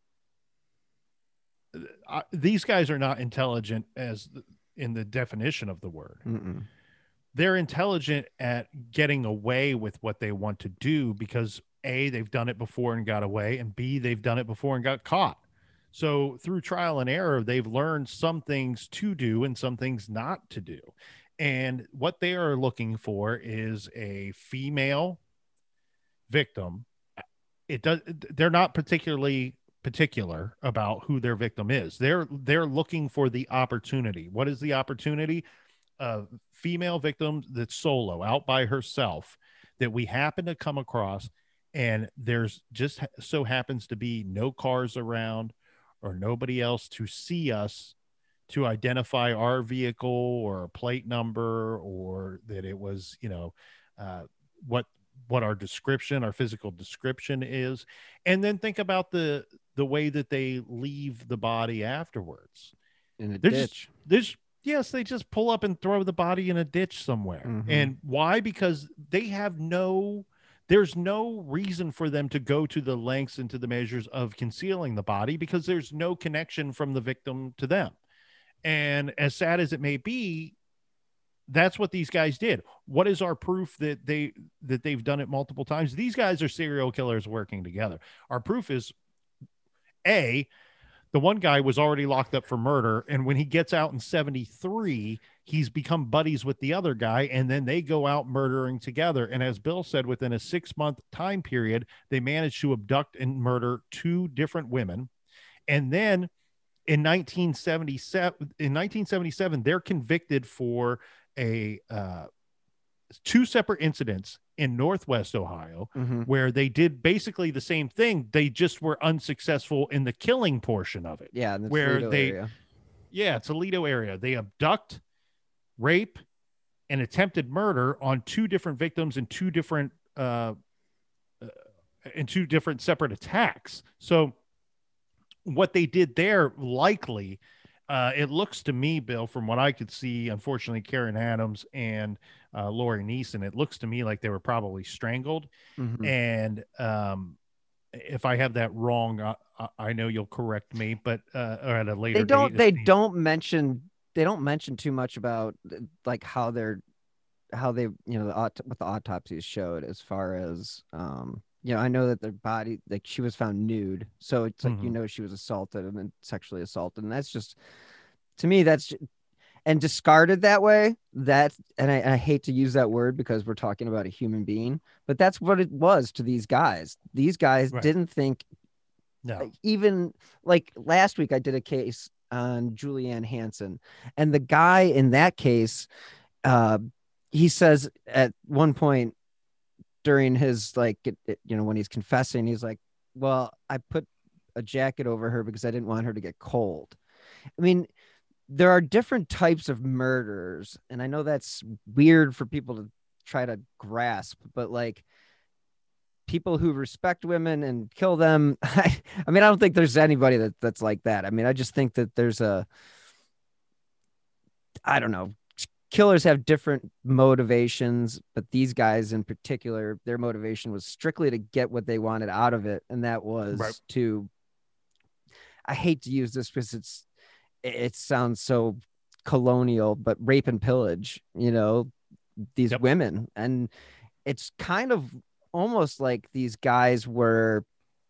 Speaker 6: Uh, these guys are not intelligent as in the definition of the word.
Speaker 1: Mm-mm.
Speaker 6: They're intelligent at getting away with what they want to do because A, they've done it before and got away, and B, they've done it before and got caught. So through trial and error, they've learned some things to do and some things not to do. And what they are looking for is a female victim. It does. They're not particularly particular about who their victim is. They're they're looking for the opportunity. What is the opportunity? A female victim that's solo, out by herself, that we happen to come across, and there's just so happens to be no cars around or nobody else to see us to identify our vehicle or a plate number, or that it was, you know, uh, what what our description, our physical description is. And then think about the the way that they leave the body afterwards.
Speaker 1: In a
Speaker 6: they're
Speaker 1: ditch.
Speaker 6: Just, they're just, yes, they just pull up and throw the body in a ditch somewhere.
Speaker 1: Mm-hmm.
Speaker 6: And why? Because they have no, there's no reason for them to go to the lengths and to the measures of concealing the body, because there's no connection from the victim to them. And as sad as it may be, that's what these guys did. What is our proof that they, that they've done it multiple times? These guys are serial killers working together. Our proof is, A, the one guy was already locked up for murder, and when he gets out in seventy-three, he's become buddies with the other guy, and then they go out murdering together. And as Bill said, within a six-month time period, they managed to abduct and murder two different women. And then in nineteen seventy-seven, in nineteen seventy-seven, they're convicted for a uh, two separate incidents in Northwest Ohio,
Speaker 1: mm-hmm.
Speaker 6: where they did basically the same thing. They just were unsuccessful in the killing portion of it.
Speaker 1: Yeah. In the
Speaker 6: where
Speaker 1: Toledo
Speaker 6: they,
Speaker 1: area.
Speaker 6: Yeah, Toledo area. They abduct, rape, and attempted murder on two different victims in two different uh, uh, in two different separate attacks. So what they did there, likely, uh, it looks to me, Bill, from what I could see, unfortunately, Karen Adams and uh, Lori Neeson, it looks to me like they were probably strangled.
Speaker 1: Mhm.
Speaker 6: And um, if I have that wrong, I, I know you'll correct me, but uh, or at a later
Speaker 1: They don't.
Speaker 6: date.
Speaker 1: They
Speaker 6: if the-
Speaker 1: don't mention. They don't mention too much about like how they're, how they, you know, the aut- what the autopsies showed as far as, um, you know, I know that their body, like she was found nude, so it's like you
Speaker 6: Mhm.
Speaker 1: know she was assaulted and then sexually assaulted, and that's just, to me, that's ju- and discarded that way. That, and I, I hate to use that word because we're talking about a human being, but that's what it was to these guys. These guys
Speaker 6: Right.
Speaker 1: didn't think.
Speaker 6: No.
Speaker 1: Even like last week, I did a case on Julianne Hanson, and the guy in that case, uh, he says at one point during his like, it, it- you know, when he's confessing, he's like, "Well, I put a jacket over her because I didn't want her to get cold." I mean, there are different types of murders, and I know that's weird for people to try to grasp, but like people who respect women and kill them. I, I mean, I don't think there's anybody that that's like that. I mean, I just think that there's a, I don't know, killers have different motivations, but these guys in particular, their motivation was strictly to get what they wanted out of it. And that was
Speaker 6: Right.
Speaker 1: to, I hate to use this because it's, it sounds so colonial, but rape and pillage, you know, these
Speaker 6: Yep.
Speaker 1: women. And it's kind of almost like these guys were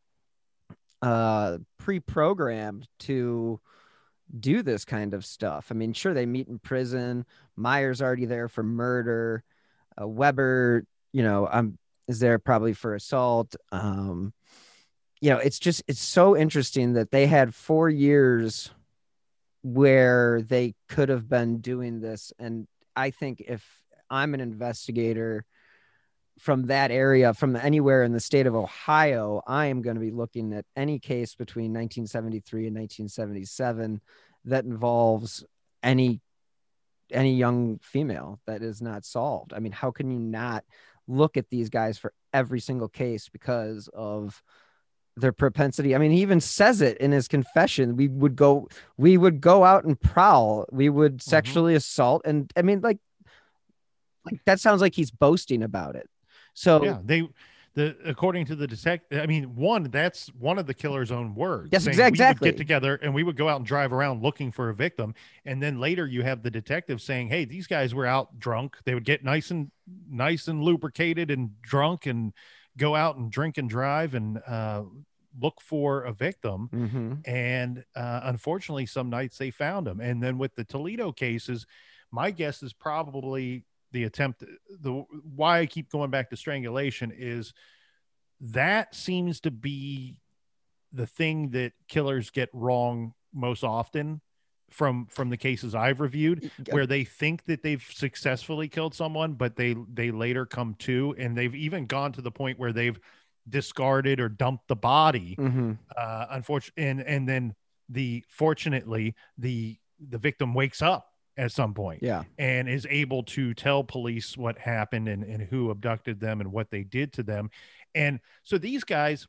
Speaker 1: uh pre-programmed to do this kind of stuff. I mean, sure, they meet in prison. Meyer's already there for murder. Uh, Weber, you know, um, is there probably for assault. Um, you know, it's just, it's so interesting that they had four years where they could have been doing this. And I think if I'm an investigator from that area, from anywhere in the state of Ohio, I am going to be looking at any case between nineteen seventy-three and nineteen seventy-seven that involves any any young female that is not solved. I mean, how can you not look at these guys for every single case because of their propensity? I mean, he even says it in his confession. We would go, we would go out and prowl. We would sexually assault. And I mean, like, like that sounds like he's boasting about it. So
Speaker 6: Yeah, they, the according to the detective, I mean, one, that's one of the killer's own words.
Speaker 1: Yes,
Speaker 6: saying
Speaker 1: exa-
Speaker 6: we would
Speaker 1: exactly.
Speaker 6: get together and we would go out and drive around looking for a victim. And then later you have the detective saying, "Hey, these guys were out drunk. They would get nice and nice and lubricated and drunk and go out and drink and drive and uh, look for a victim."
Speaker 1: Mhm.
Speaker 6: And uh, unfortunately, some nights they found him. And then with the Toledo cases, my guess is probably the attempt, the why I keep going back to strangulation is that seems to be the thing that killers get wrong most often from from the cases I've reviewed, where they think that they've successfully killed someone, but they they later come to, and they've even gone to the point where they've discarded or dumped the body.
Speaker 1: Mhm.
Speaker 6: Uh, unfortunately, and and then the fortunately the the victim wakes up at some point,
Speaker 1: Yeah.
Speaker 6: and is able to tell police what happened and, and who abducted them and what they did to them. And so these guys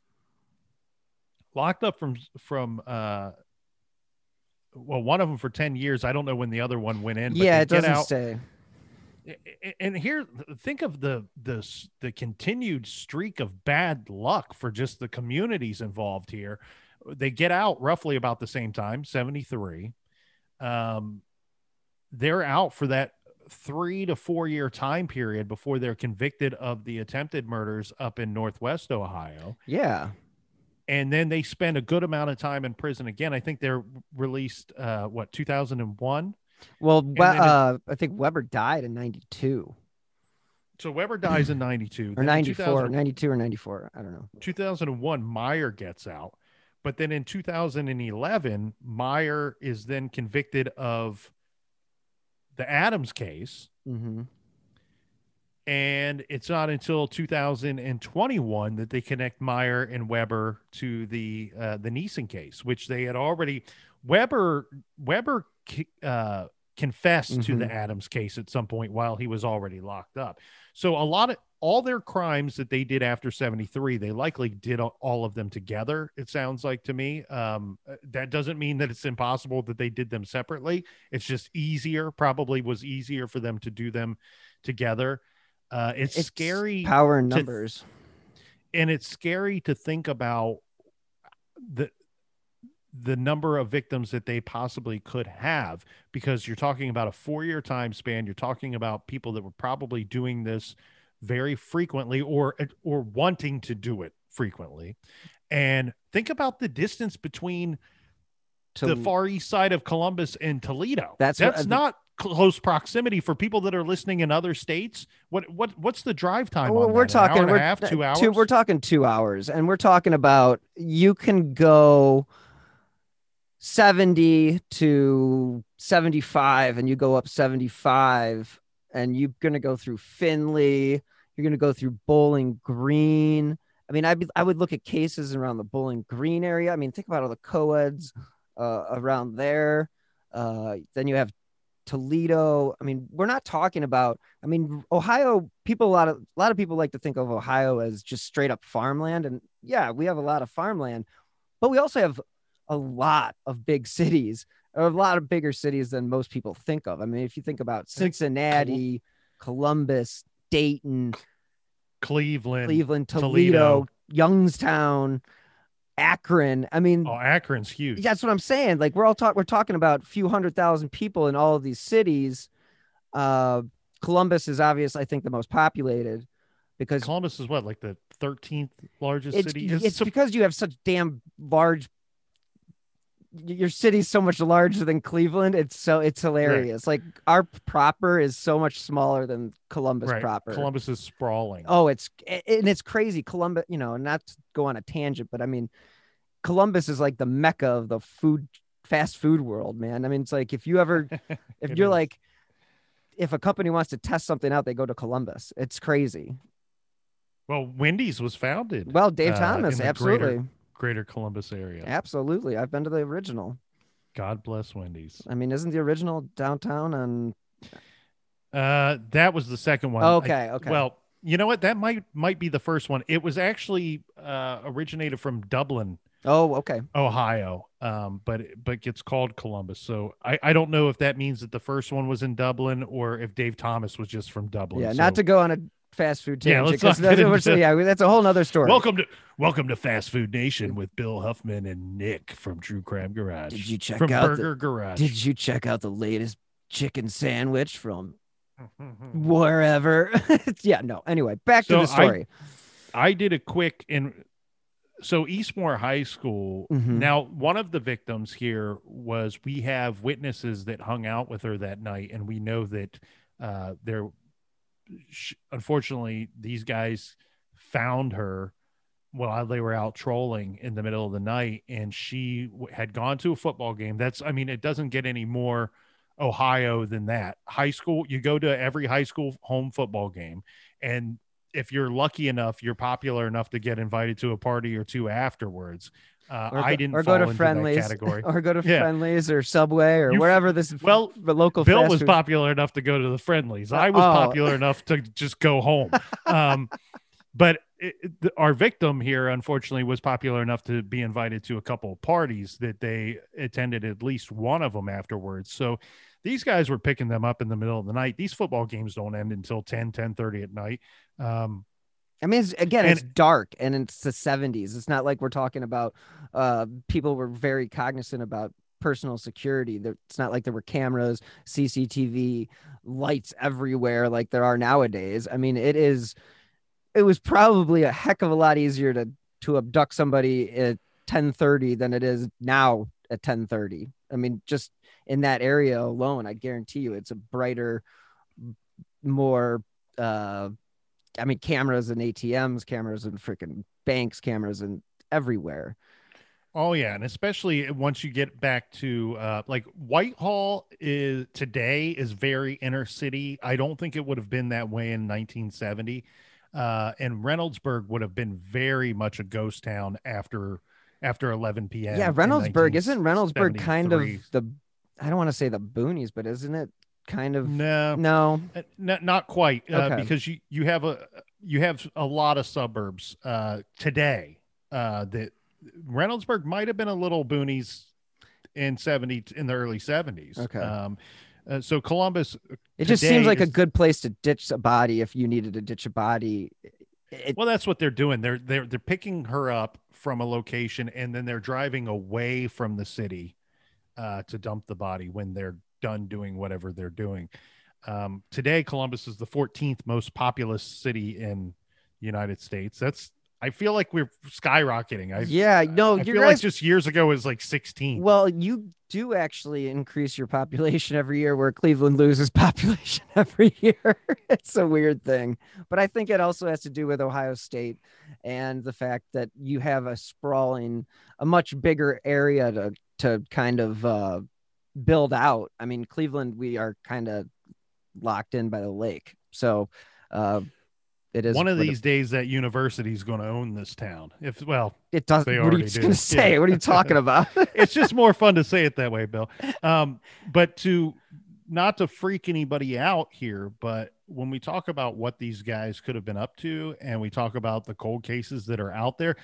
Speaker 6: locked up from from uh well, one of them for ten years. I don't know when the other one went in, but
Speaker 1: Yeah,
Speaker 6: they
Speaker 1: it
Speaker 6: get
Speaker 1: doesn't
Speaker 6: out.
Speaker 1: say.
Speaker 6: And here, think of the the the continued streak of bad luck for just the communities involved here. They get out roughly about the same time, seventy-three. Um, they're out for that three to four year time period before they're convicted of the attempted murders up in Northwest Ohio.
Speaker 1: Yeah.
Speaker 6: And then they spend a good amount of time in prison again. I think they're released, uh, what, two thousand one?
Speaker 1: Well,
Speaker 6: And
Speaker 1: we-
Speaker 6: then it-
Speaker 1: uh, I think Weber died in ninety-two
Speaker 6: So Weber dies in ninety-two.
Speaker 1: or
Speaker 6: Then in
Speaker 1: ninety-four,
Speaker 6: 2000
Speaker 1: ninety-two or ninety-four. I don't know.
Speaker 6: two thousand one, Meyer gets out. But then in two thousand eleven, Meyer is then convicted of the Adams case.
Speaker 1: Mm-hmm.
Speaker 6: And it's not until two thousand twenty-one that they connect Meyer and Weber to the uh, the Neeson case, which they had already. Weber Weber uh, confess mm-hmm. to the Adams case at some point while he was already locked up. So a lot of all their crimes that they did after seventy-three, they likely did all of them together. It sounds like to me. Um, that doesn't mean that it's impossible that they did them separately. It's just easier, probably was easier for them to do them together. Uh, it's, it's scary.
Speaker 1: Power in numbers.
Speaker 6: To, and it's scary to think about the, the number of victims that they possibly could have, because you're talking about a four-year time span. You're talking about people that were probably doing this very frequently or or wanting to do it frequently. And think about the distance between to, the far east side of Columbus and Toledo.
Speaker 1: That's
Speaker 6: that's
Speaker 1: what,
Speaker 6: not close proximity for people that are listening in other states. What what what's the drive time?
Speaker 1: Well,
Speaker 6: on
Speaker 1: we're
Speaker 6: that?
Speaker 1: talking
Speaker 6: An hour and
Speaker 1: we're,
Speaker 6: a half, two hours.
Speaker 1: Two, we're talking two hours, and we're talking about you can go seventy to seventy-five, and you go up seventy-five, and you're going to go through Findlay. You're going to go through Bowling Green. I mean, I'd be, I would look at cases around the Bowling Green area. I mean, think about all the co-eds uh, around there. Uh, then you have Toledo. I mean, we're not talking about, I mean, Ohio people, a lot of, a lot of people like to think of Ohio as just straight up farmland. And yeah, we have a lot of farmland, but we also have a lot of big cities, or a lot of bigger cities than most people think of. I mean, if you think about Cincinnati, Columbus, Dayton,
Speaker 6: Cleveland,
Speaker 1: Cleveland, Toledo,
Speaker 6: Toledo,
Speaker 1: Youngstown, Akron. I mean,
Speaker 6: oh, Akron's huge.
Speaker 1: That's what I'm saying. Like we're all talking, we're talking about a few hundred thousand people in all of these cities. Uh, Columbus is obviously, I think, the most populated because
Speaker 6: Columbus is what, like the thirteenth largest
Speaker 1: it's,
Speaker 6: city.
Speaker 1: It's, it's so, because you have such damn large. Your city's so much larger than Cleveland. It's so it's hilarious. Right. Like our proper is so much smaller than Columbus
Speaker 6: right.
Speaker 1: proper.
Speaker 6: Columbus is sprawling.
Speaker 1: Oh, it's and it's crazy. Columbus, you know, not to go on a tangent, but I mean, Columbus is like the mecca of the food, fast food world, man. I mean, it's like if you ever, if you're is. like, if a company wants to test something out, they go to Columbus. It's crazy.
Speaker 6: Well, Wendy's was founded.
Speaker 1: Well, Dave
Speaker 6: uh,
Speaker 1: Thomas, absolutely.
Speaker 6: Greater, greater Columbus area.
Speaker 1: Absolutely. I've been to the original.
Speaker 6: God bless Wendy's.
Speaker 1: I mean, isn't the original downtown on?
Speaker 6: Uh, that was the second one.
Speaker 1: Okay.
Speaker 6: I,
Speaker 1: okay.
Speaker 6: Well, you know what? That might, might be the first one. It was actually uh, originated from Dublin.
Speaker 1: Oh, okay.
Speaker 6: Ohio. Um, but, but gets called Columbus. So I, I don't know if that means that the first one was in Dublin or if Dave Thomas was just from Dublin.
Speaker 1: Yeah.
Speaker 6: So,
Speaker 1: not to go on a fast food tangent.
Speaker 6: Yeah, let's not
Speaker 1: that's,
Speaker 6: get into,
Speaker 1: yeah, that's a whole nother story.
Speaker 6: Welcome to welcome to Fast Food Nation with Bill Huffman and Nick from True Crime Garage.
Speaker 1: Did you check
Speaker 6: from
Speaker 1: out
Speaker 6: Burger
Speaker 1: the,
Speaker 6: Garage?
Speaker 1: Did you check out the latest chicken sandwich from wherever? Yeah, no. Anyway, back
Speaker 6: so
Speaker 1: to the story.
Speaker 6: I, I did a quick in. So Eastmore High School.
Speaker 1: Mm-hmm.
Speaker 6: Now, one of the victims here was we have witnesses that hung out with her that night, and we know that uh, there. Unfortunately, these guys found her while they were out trolling in the middle of the night, and she had gone to a football game. That's, I mean, it doesn't get any more Ohio than that. High school, you go to every high school home football game, and if you're lucky enough, you're popular enough to get invited to a party or two afterwards. Uh,
Speaker 1: or go,
Speaker 6: I didn't
Speaker 1: or
Speaker 6: fall
Speaker 1: go to
Speaker 6: into
Speaker 1: Friendly's,
Speaker 6: that category.
Speaker 1: or go to
Speaker 6: yeah.
Speaker 1: Friendly's or Subway or
Speaker 6: you,
Speaker 1: wherever this
Speaker 6: well,
Speaker 1: the local.
Speaker 6: Bill
Speaker 1: fast
Speaker 6: was
Speaker 1: food.
Speaker 6: popular enough to go to the Friendly's. I was
Speaker 1: oh.
Speaker 6: popular enough to just go home. Um, but it, it, our victim here, unfortunately, was popular enough to be invited to a couple of parties that they attended, at least one of them afterwards. So these guys were picking them up in the middle of the night. These football games don't end until ten, ten thirty at night. Um,
Speaker 1: I mean, it's, again,
Speaker 6: and,
Speaker 1: it's dark and it's the seventies. It's not like we're talking about uh, people were very cognizant about personal security. There, it's not like there were cameras, C C T V, lights everywhere like there are nowadays. I mean, it is, it was probably a heck of a lot easier to, to abduct somebody at ten thirty than it is now at ten thirty. I mean, just in that area alone, I guarantee you it's a brighter, more, uh, I mean, cameras and A T Ms, cameras and freaking banks, cameras and everywhere.
Speaker 6: Oh yeah. And especially once you get back to uh, like Whitehall is today is very inner city. I don't think it would have been that way in nineteen seventy. Uh, and Reynoldsburg would have been very much a ghost town after, after eleven p.m.
Speaker 1: Yeah. Reynoldsburg, isn't Reynoldsburg kind of the I don't want to say the boonies, but isn't it kind of
Speaker 6: No,
Speaker 1: no,
Speaker 6: Uh, not, not quite, uh,
Speaker 1: Okay.
Speaker 6: because you, you have a you have a lot of suburbs uh, today uh, that Reynoldsburg might have been a little boonies in seventy in the early seventies.
Speaker 1: Okay.
Speaker 6: Um, uh, so Columbus,
Speaker 1: it just
Speaker 6: today
Speaker 1: seems like a
Speaker 6: is-
Speaker 1: good place to ditch a body if you needed to ditch a body. It,
Speaker 6: Well, that's what they're doing. They're they're they're picking her up from a location, and then they're driving away from the city uh, to dump the body when they're done doing whatever they're doing. Um, today, Columbus is the fourteenth most populous city in the United States. That's I feel like we're skyrocketing. I
Speaker 1: yeah, no,
Speaker 6: I
Speaker 1: you
Speaker 6: feel
Speaker 1: guys.
Speaker 6: like just years ago it was like sixteen.
Speaker 1: Well, you do actually increase your population every year, where Cleveland loses population every year. It's a weird thing, but I think it also has to do with Ohio State and the fact that you have a sprawling, a much bigger area to to kind of uh, build out. I mean, Cleveland, we are kind of locked in by the lake, so uh, it is
Speaker 6: One of
Speaker 1: what it-
Speaker 6: these days that university is going to own this town. If well,
Speaker 1: It doesn't.
Speaker 6: they
Speaker 1: What are you
Speaker 6: already
Speaker 1: just
Speaker 6: do.
Speaker 1: gonna say?
Speaker 6: Yeah.
Speaker 1: What are you talking about?
Speaker 6: It's just more fun to say it that way, Bill. Um, but to not to freak anybody out here, but when we talk about what these guys could have been up to, and we talk about the cold cases that are out there,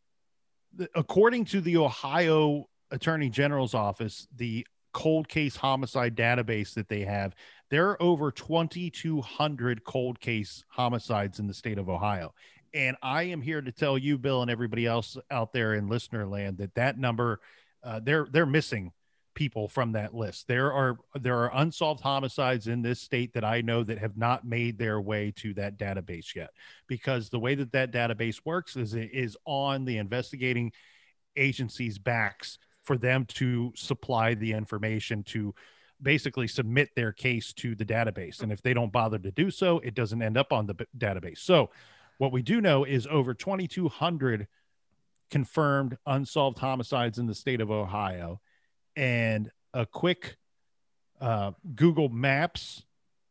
Speaker 6: the, according to the Ohio Attorney General's office, the cold case homicide database that they have, there are over twenty-two hundred cold case homicides in the state of Ohio. And I am here to tell you, Bill, and everybody else out there in listener land, that that number, uh, they're they're missing people from that list. There are there are unsolved homicides in this state that I know that have not made their way to that database yet, because the way that that database works is it is on the investigating agencies' backs for them to supply the information to basically submit their case to the database. And if they don't bother to do so, it doesn't end up on the b- database. So what we do know is over twenty-two hundred confirmed unsolved homicides in the state of Ohio. And a quick uh, Google Maps,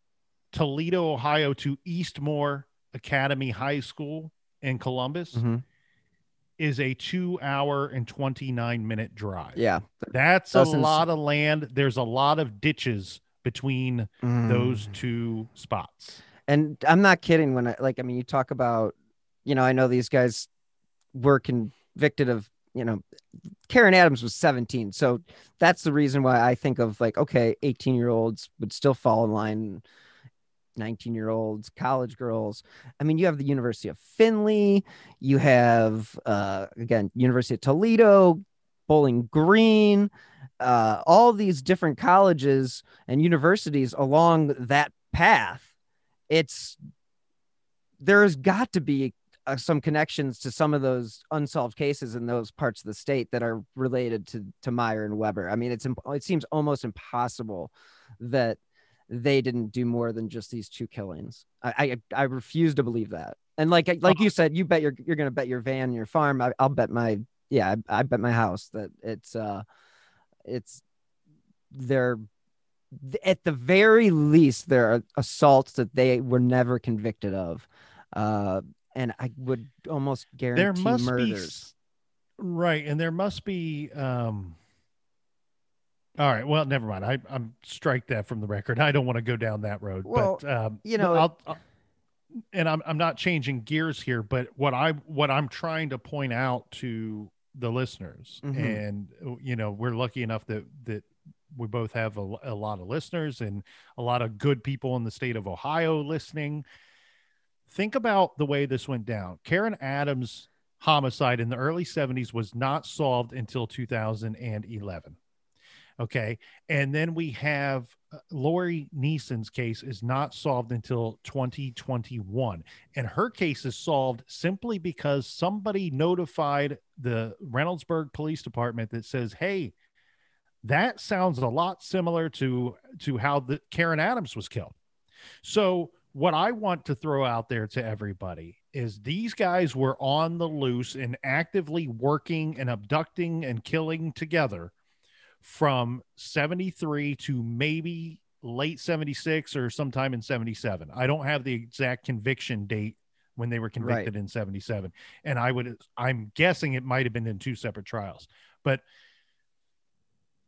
Speaker 6: Toledo, Ohio to Eastmore Academy High School in Columbus
Speaker 1: Mhm.
Speaker 6: is a two hour and twenty-nine minute drive.
Speaker 1: Yeah,
Speaker 6: That's a
Speaker 1: Dozens-
Speaker 6: lot of land. There's a lot of ditches between
Speaker 1: Mm.
Speaker 6: those two spots.
Speaker 1: And I'm not kidding when I like, I mean, you talk about, you know, I know these guys were convicted of, you know, Karen Adams was seventeen. So that's the reason why I think of like, okay, eighteen year olds would still fall in line. nineteen year olds, college girls. I mean, you have the University of Findlay, you have, uh, again, University of Toledo, Bowling Green, uh, all these different colleges and universities along that path. It's there's got to be uh, some connections to some of those unsolved cases in those parts of the state that are related to to Meyer and Weber. I mean, it's imp- it seems almost impossible that they didn't do more than just these two killings. I I, I refuse to believe that. And like like you said, you bet you're you're gonna bet your van and your farm. I, I'll bet my yeah I, I bet my house that it's uh it's they're at the very least, there are assaults that they were never convicted of. Uh, and I would almost guarantee
Speaker 6: There must be
Speaker 1: murders.
Speaker 6: s- right, and there must be um all right, well, never mind. I, I'm strike that from the record. I don't want to go down that road.
Speaker 1: Well,
Speaker 6: but um,
Speaker 1: you know,
Speaker 6: I'll, I'll, and I'm I'm not changing gears here, but what I what I'm trying to point out to the listeners,
Speaker 1: Mhm.
Speaker 6: and you know, we're lucky enough that that we both have a, a lot of listeners and a lot of good people in the state of Ohio listening. Think about the way this went down. Karen Adams' homicide in the early seventies was not solved until two thousand eleven. Okay. And then we have uh, Lori Neeson's case is not solved until twenty twenty-one. And her case is solved simply because somebody notified the Reynoldsburg Police Department that says, hey, that sounds a lot similar to, to how the Karen Adams was killed. So what I want to throw out there to everybody is these guys were on the loose and actively working and abducting and killing together from seventy-three to maybe late seventy-six or sometime in seventy-seven. I don't have the exact conviction date when they were convicted in seventy-seven. And I would, I'm guessing it might've been in two separate trials, but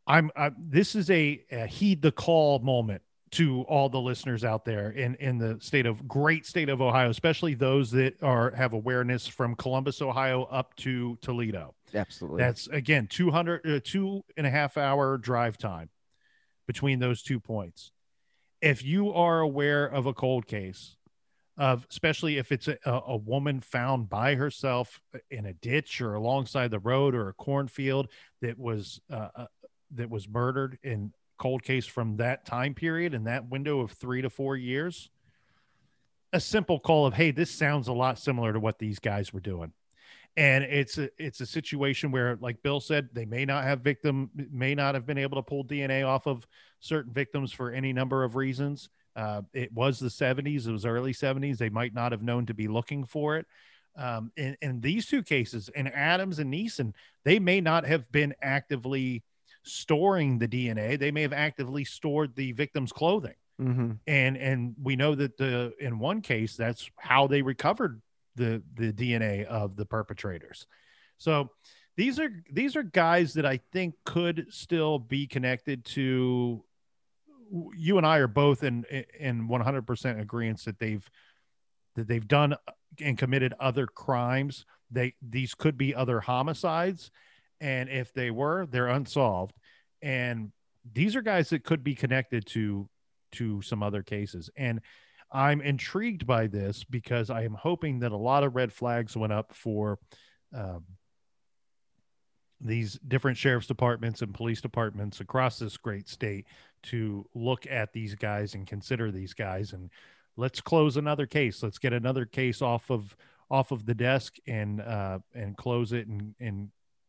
Speaker 6: I'm, I, this is a, a heed the call moment to all the listeners out there in, in the state of great state of Ohio, especially those that are have awareness from Columbus, Ohio up to Toledo.
Speaker 1: Absolutely.
Speaker 6: That's again, two hundred, uh, two and a half hour drive time between those two points. If you are aware of a cold case, of especially if it's a, a woman found by herself in a ditch or alongside the road or a cornfield that was uh, uh, that was murdered in cold case from that time period in that window of three to four years, a simple call of, hey, this sounds a lot similar to what these guys were doing. And it's a, it's a situation where, like Bill said, they may not have victim, may not have been able to pull D N A off of certain victims for any number of reasons. Uh, it was the seventies. It was early seventies. They might not have known to be looking for it. Um, in, in these two cases, in Adams and Neeson, they may not have been actively storing the D N A. They may have actively stored the victim's clothing.
Speaker 1: Mm-hmm.
Speaker 6: And, and we know that the, in one case, that's how they recovered the, the D N A of the perpetrators. So these are, these are guys that I think could still be connected to. You and I are both in, in one hundred percent agreement that they've, that they've done and committed other crimes. They, these could be other homicides. And if they were, they're unsolved. And these are guys that could be connected to, to some other cases. And I'm intrigued by this because I am hoping that a lot of red flags went up for um, these different sheriff's departments and police departments across this great state to look at these guys and consider these guys. And let's close another case. Let's get another case off of, off of the desk and, uh, and close it and, and,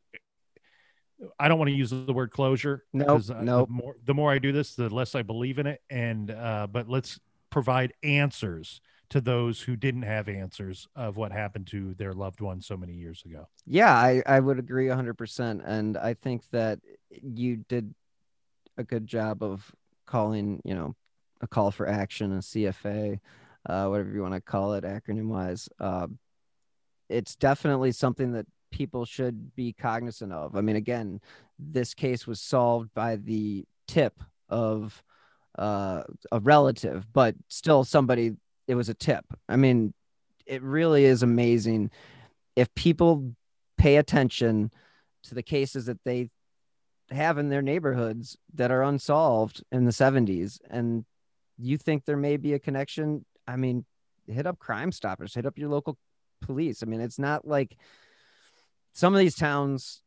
Speaker 6: I don't want to use the word closure.
Speaker 1: No,
Speaker 6: nope, uh,
Speaker 1: no.
Speaker 6: The more, the more I do this, the less I believe in it. And, uh, but let's provide answers to those who didn't have answers of what happened to their loved ones so many years ago.
Speaker 1: Yeah, I, I would agree a hundred percent. And I think that you did a good job of calling, you know, a call for action, a C F A, uh, whatever you want to call it, acronym wise. Uh, it's definitely something that people should be cognizant of. I mean, again, this case was solved by the tip of uh, a relative, but still somebody, it was a tip. I mean, it really is amazing if people pay attention to the cases that they have in their neighborhoods that are unsolved in the seventies, and you think there may be a connection. I mean, hit up Crime Stoppers, hit up your local police. I mean, it's not like some of these towns,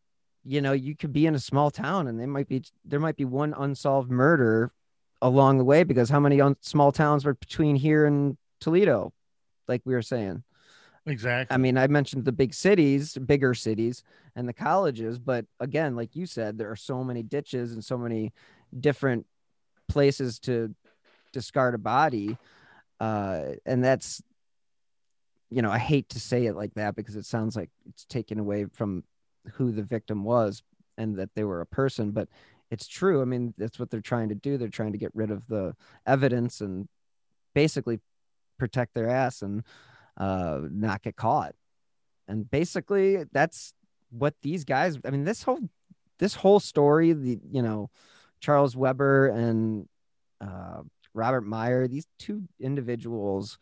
Speaker 1: you know, you could be in a small town and they might be, there might be one unsolved murder along the way, because how many un- small towns were between here and Toledo, like we were saying.
Speaker 6: Exactly.
Speaker 1: I mean, I mentioned the big cities, bigger cities and the colleges, but again, like you said, there are so many ditches and so many different places to discard a body. Uh, and that's, you know, I hate to say it like that because it sounds like it's taken away from who the victim was and that they were a person, but it's true. I mean, that's what they're trying to do. They're trying to get rid of the evidence and basically protect their ass and uh, not get caught. And basically that's what these guys, I mean, this whole, this whole story, the, you know, Charles Weber and uh, Robert Meyer, these two individuals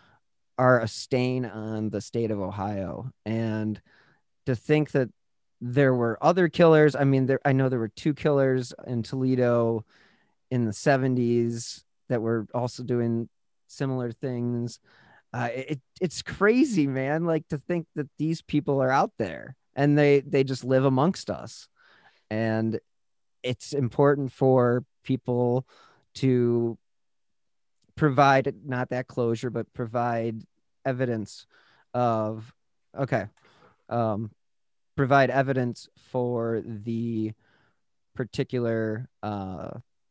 Speaker 1: are a stain on the state of Ohio. And to think that there were other killers, I mean, there, I know there were two killers in Toledo in the seventies that were also doing similar things. Uh, it, it's crazy, man. Like to think that these people are out there and they, they just live amongst us. And it's important for people to provide not that closure, but provide evidence of, okay. Um, provide evidence for the particular, uh,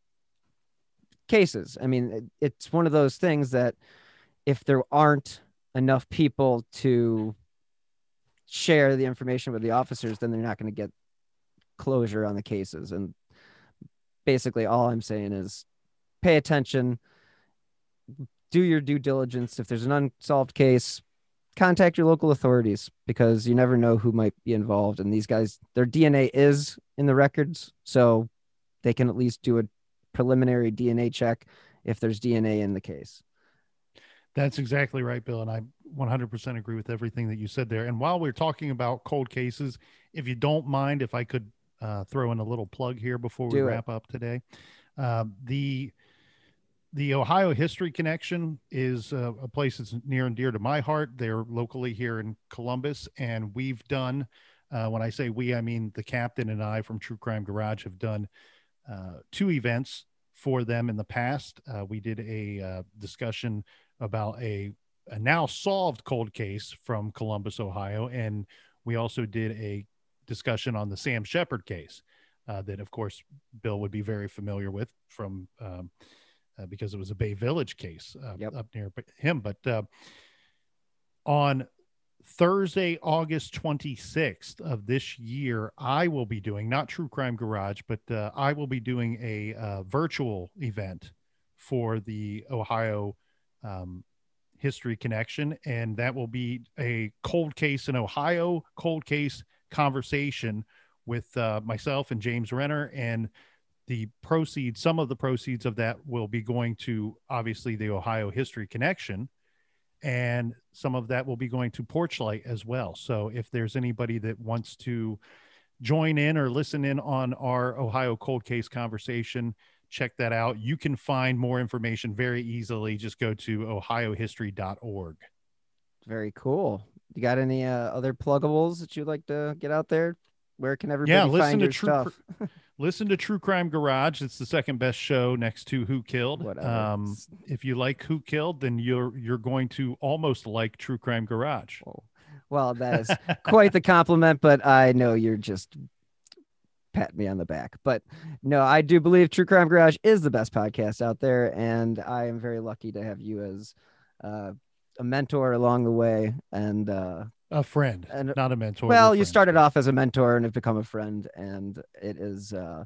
Speaker 1: cases. I mean, it, it's one of those things that if there aren't enough people to share the information with the officers, then they're not going to get closure on the cases. And basically all I'm saying is pay attention, do your due diligence. If there's an unsolved case, contact your local authorities, because you never know who might be involved. And these guys, their D N A is in the records, so they can at least do a preliminary D N A check if there's D N A in the case.
Speaker 6: That's exactly right, Bill. And I one hundred percent agree with everything that you said there. And while we're talking about cold cases, if you don't mind, if I could uh, throw in a little plug here before we
Speaker 1: Do it.
Speaker 6: wrap up today. Uh, the the Ohio History Connection is uh, a place that's near and dear to my heart. They're locally here in Columbus, and we've done, uh, when I say we, I mean the captain and I from True Crime Garage have done uh, two events for them in the past. Uh, we did a uh, discussion about a, a now solved cold case from Columbus, Ohio, and we also did a discussion on the Sam Shepard case uh, that, of course, Bill would be very familiar with from um, uh, because it was a Bay Village case uh,
Speaker 1: Yep.
Speaker 6: up near him. But uh, on Thursday, August twenty-sixth of this year, I will be doing, not True Crime Garage, but uh, I will be doing a uh, virtual event for the Ohio um, History Connection. And that will be a cold case in Ohio, cold case conversation with uh, myself and James Renner. And the proceeds, some of the proceeds of that will be going to obviously the Ohio History Connection, and some of that will be going to Porchlight as well. So if there's anybody that wants to join in or listen in on our Ohio cold case conversation, check that out. You can find more information very easily. Just go to ohio history dot org.
Speaker 1: Very cool. You got any uh, other pluggables that you'd like to get out there? Where can everybody
Speaker 6: Yeah, listen
Speaker 1: find
Speaker 6: to
Speaker 1: your
Speaker 6: True
Speaker 1: stuff?
Speaker 6: Cr- listen to True Crime Garage. It's the second best show next to Who Killed.
Speaker 1: Whatever.
Speaker 6: Um, if you like Who Killed, then you're you're going to almost like True Crime Garage.
Speaker 1: Oh, well, that is quite the compliment, but I know you're just patting me on the back. But no, I do believe True Crime Garage is the best podcast out there, and I am very lucky to have you as uh, a mentor along the way, and uh,
Speaker 6: A friend,
Speaker 1: and
Speaker 6: not a mentor.
Speaker 1: well,
Speaker 6: We're
Speaker 1: you
Speaker 6: friends.
Speaker 1: started off as a mentor and have become a friend, and it is uh,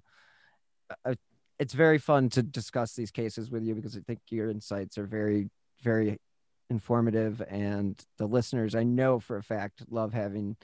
Speaker 1: a, it's very fun to discuss these cases with you, because I think your insights are very, very informative, and the listeners, I know for a fact, love having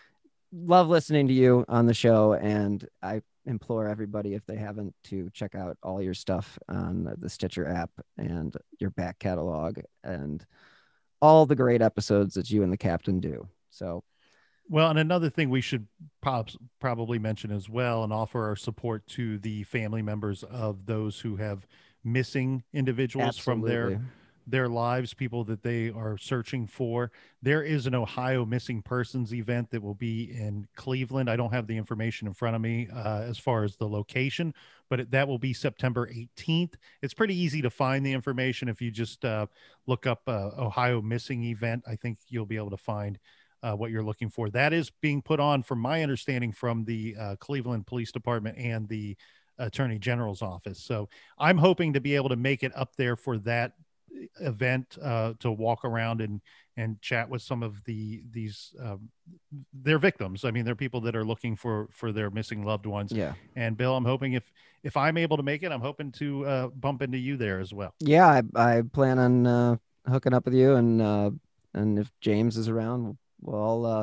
Speaker 1: love listening to you on the show. And I implore everybody, if they haven't, to check out all your stuff on the Stitcher app and your back catalog and all the great episodes that you and the captain do. So,
Speaker 6: well, and another thing we should prob- probably mention as well, and offer our support to the family members of those who have missing individuals from their
Speaker 1: absolutely.
Speaker 6: their lives, people that they are searching for. There is an Ohio Missing Persons event that will be in Cleveland. I don't have the information in front of me uh, as far as the location, but it, that will be September eighteenth. It's pretty easy to find the information. If you just uh, look up uh, Ohio Missing Event, I think you'll be able to find uh, what you're looking for. That is being put on, from my understanding, from the uh, Cleveland Police Department and the Attorney General's office. So I'm hoping to be able to make it up there for that event, uh, to walk around and and chat with some of the these um, their victims. I mean, they're people that are looking for for their missing loved ones.
Speaker 1: Yeah.
Speaker 6: And Bill, I'm hoping if if I'm able to make it, I'm hoping to uh, bump into you there as well.
Speaker 1: Yeah, I, I plan on uh, hooking up with you, and uh, and if James is around, we'll uh,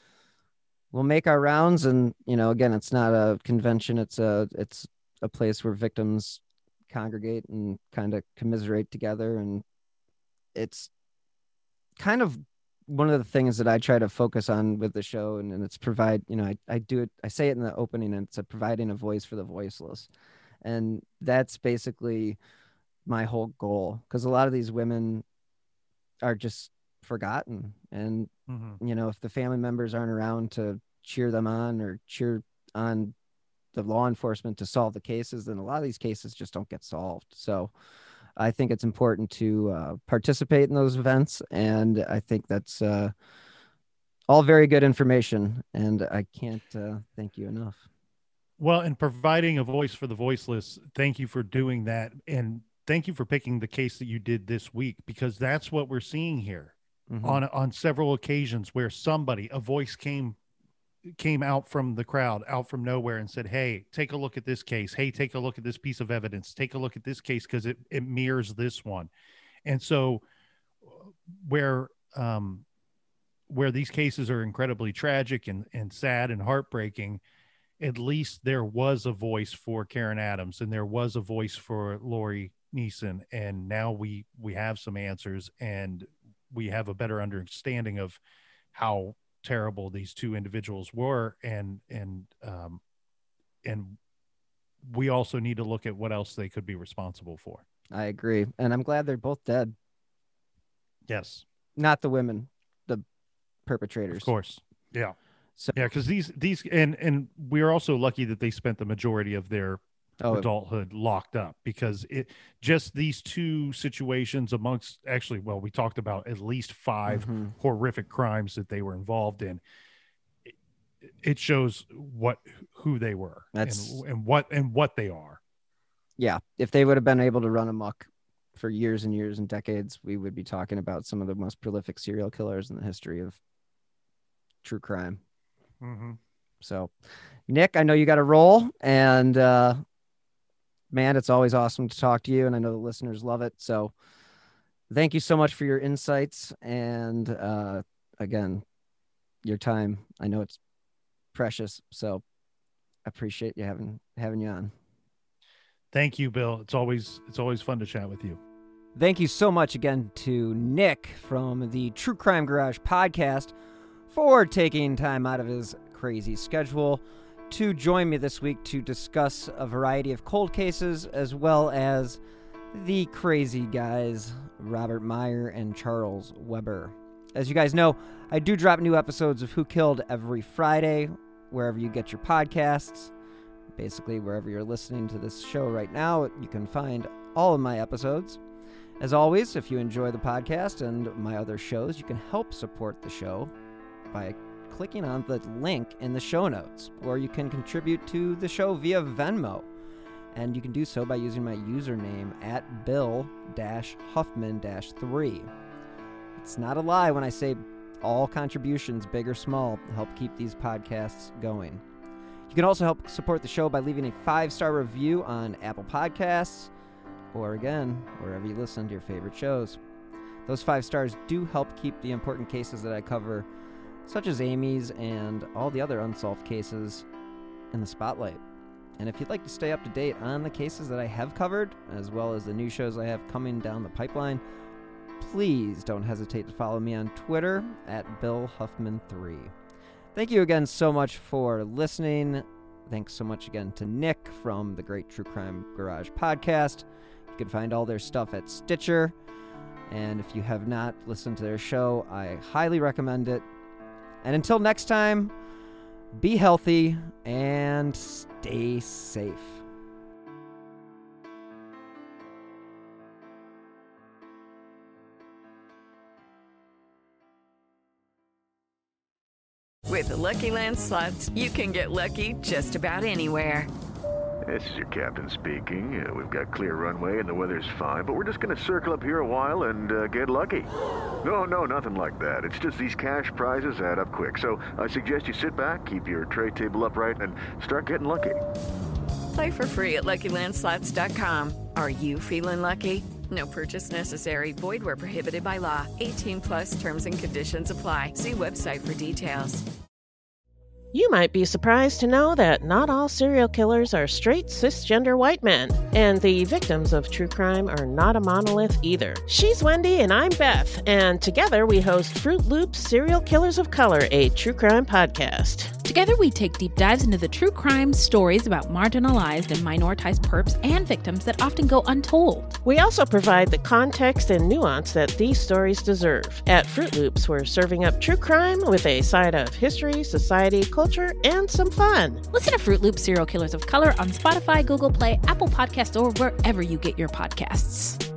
Speaker 1: we'll make our rounds. And you know, again, it's not a convention; it's a it's a place where victims congregate and kind of commiserate together, and it's kind of one of the things that I try to focus on with the show, and, and it's provide, you know, I, I do it, I say it in the opening, and it's a providing a voice for the voiceless. And that's basically my whole goal, because a lot of these women are just forgotten. And,
Speaker 6: Mm-hmm.
Speaker 1: you know, if the family members aren't around to cheer them on or cheer on the law enforcement to solve the cases, then a lot of these cases just don't get solved. So I think it's important to uh, participate in those events. And I think that's uh, all very good information. And I can't uh, thank you enough.
Speaker 6: Well, and providing a voice for the voiceless, thank you for doing that. And thank you for picking the case that you did this week, because that's what we're seeing here.
Speaker 1: Mhm.
Speaker 6: on on several occasions, where somebody, a voice came came out from the crowd, out from nowhere, and said, hey, take a look at this case. Hey, take a look at this piece of evidence. Take a look at this case, because it, it mirrors this one. And so where um, where these cases are incredibly tragic and, and sad and heartbreaking, at least there was a voice for Karen Adams and there was a voice for Lori Neeson. And now we, we have some answers and we have a better understanding of how terrible these two individuals were. And, and, um, and we also need to look at what else they could be responsible for.
Speaker 1: I agree. And I'm glad they're both dead.
Speaker 6: Yes.
Speaker 1: Not the women, the perpetrators.
Speaker 6: Of course. Yeah.
Speaker 1: So,
Speaker 6: yeah. Cause these, these, and, and we are also lucky that they spent the majority of their oh, adulthood locked up, because it just these two situations amongst actually, well, we talked about at least five mm-hmm. horrific crimes that they were involved in. It, it shows what, who they were That's, and, and what, and what they are.
Speaker 1: Yeah. If they would have been able to run amok for years and years and decades, we would be talking about some of the most prolific serial killers in the history of true crime.
Speaker 6: Mm-hmm.
Speaker 1: So, Nick, I know you got a roll, and uh, man, it's always awesome to talk to you, and I know the listeners love it. So thank you so much for your insights. And uh, again, your time. I know it's precious. So I appreciate you having, having you on.
Speaker 6: Thank you, Bill. It's always, it's always fun to chat with you.
Speaker 1: Thank you so much again to Nick from the True Crime Garage podcast for taking time out of his crazy schedule to join me this week to discuss a variety of cold cases, as well as the crazy guys, Robert Meyer and Charles Weber. As you guys know, I do drop new episodes of Who Killed every Friday, wherever you get your podcasts. Basically, wherever you're listening to this show right now, you can find all of my episodes. As always, if you enjoy the podcast and my other shows, you can help support the show by clicking on the link in the show notes, or you can contribute to the show via Venmo, and you can do so by using my username at Bill Huffman three. It's not a lie when I say all contributions, big or small, help keep these podcasts going. You can also help support the show by leaving a five-star review on Apple Podcasts, or again, wherever you listen to your favorite shows. Those five stars do help keep the important cases that I cover, such as Amy's and all the other unsolved cases, in the spotlight. And if you'd like to stay up to date on the cases that I have covered, as well as the new shows I have coming down the pipeline, please don't hesitate to follow me on Twitter at Bill Huffman three. Thank you again so much for listening. Thanks so much again to Nick from the Great True Crime Garage podcast. You can find all their stuff at Stitcher. And if you have not listened to their show, I highly recommend it. And until next time, be healthy and stay safe.
Speaker 11: With the Lucky Land Slots, you can get lucky just about anywhere.
Speaker 12: This is your captain speaking. Uh, we've got clear runway and the weather's fine, but we're just going to circle up here a while and uh, get lucky. No, no, nothing like that. It's just these cash prizes add up quick. So I suggest you sit back, keep your tray table upright, and start getting lucky.
Speaker 11: Play for free at Lucky Land Slots dot com. Are you feeling lucky? No purchase necessary. Void where prohibited by law. eighteen plus terms and conditions apply. See website for details.
Speaker 13: You might be surprised to know that not all serial killers are straight cisgender white men, and the victims of true crime are not a monolith either. She's Wendy and I'm Beth, and together we host Fruit Loops Serial Killers of Color, a true crime podcast.
Speaker 14: Together we take deep dives into the true crime stories about marginalized and minoritized perps and victims that often go untold.
Speaker 13: We also provide the context and nuance that these stories deserve. At Fruit Loops, we're serving up true crime with a side of history, society, culture, and some fun.
Speaker 14: Listen to Fruit Loops Serial Killers of Color on Spotify, Google Play, Apple Podcasts, or wherever you get your podcasts.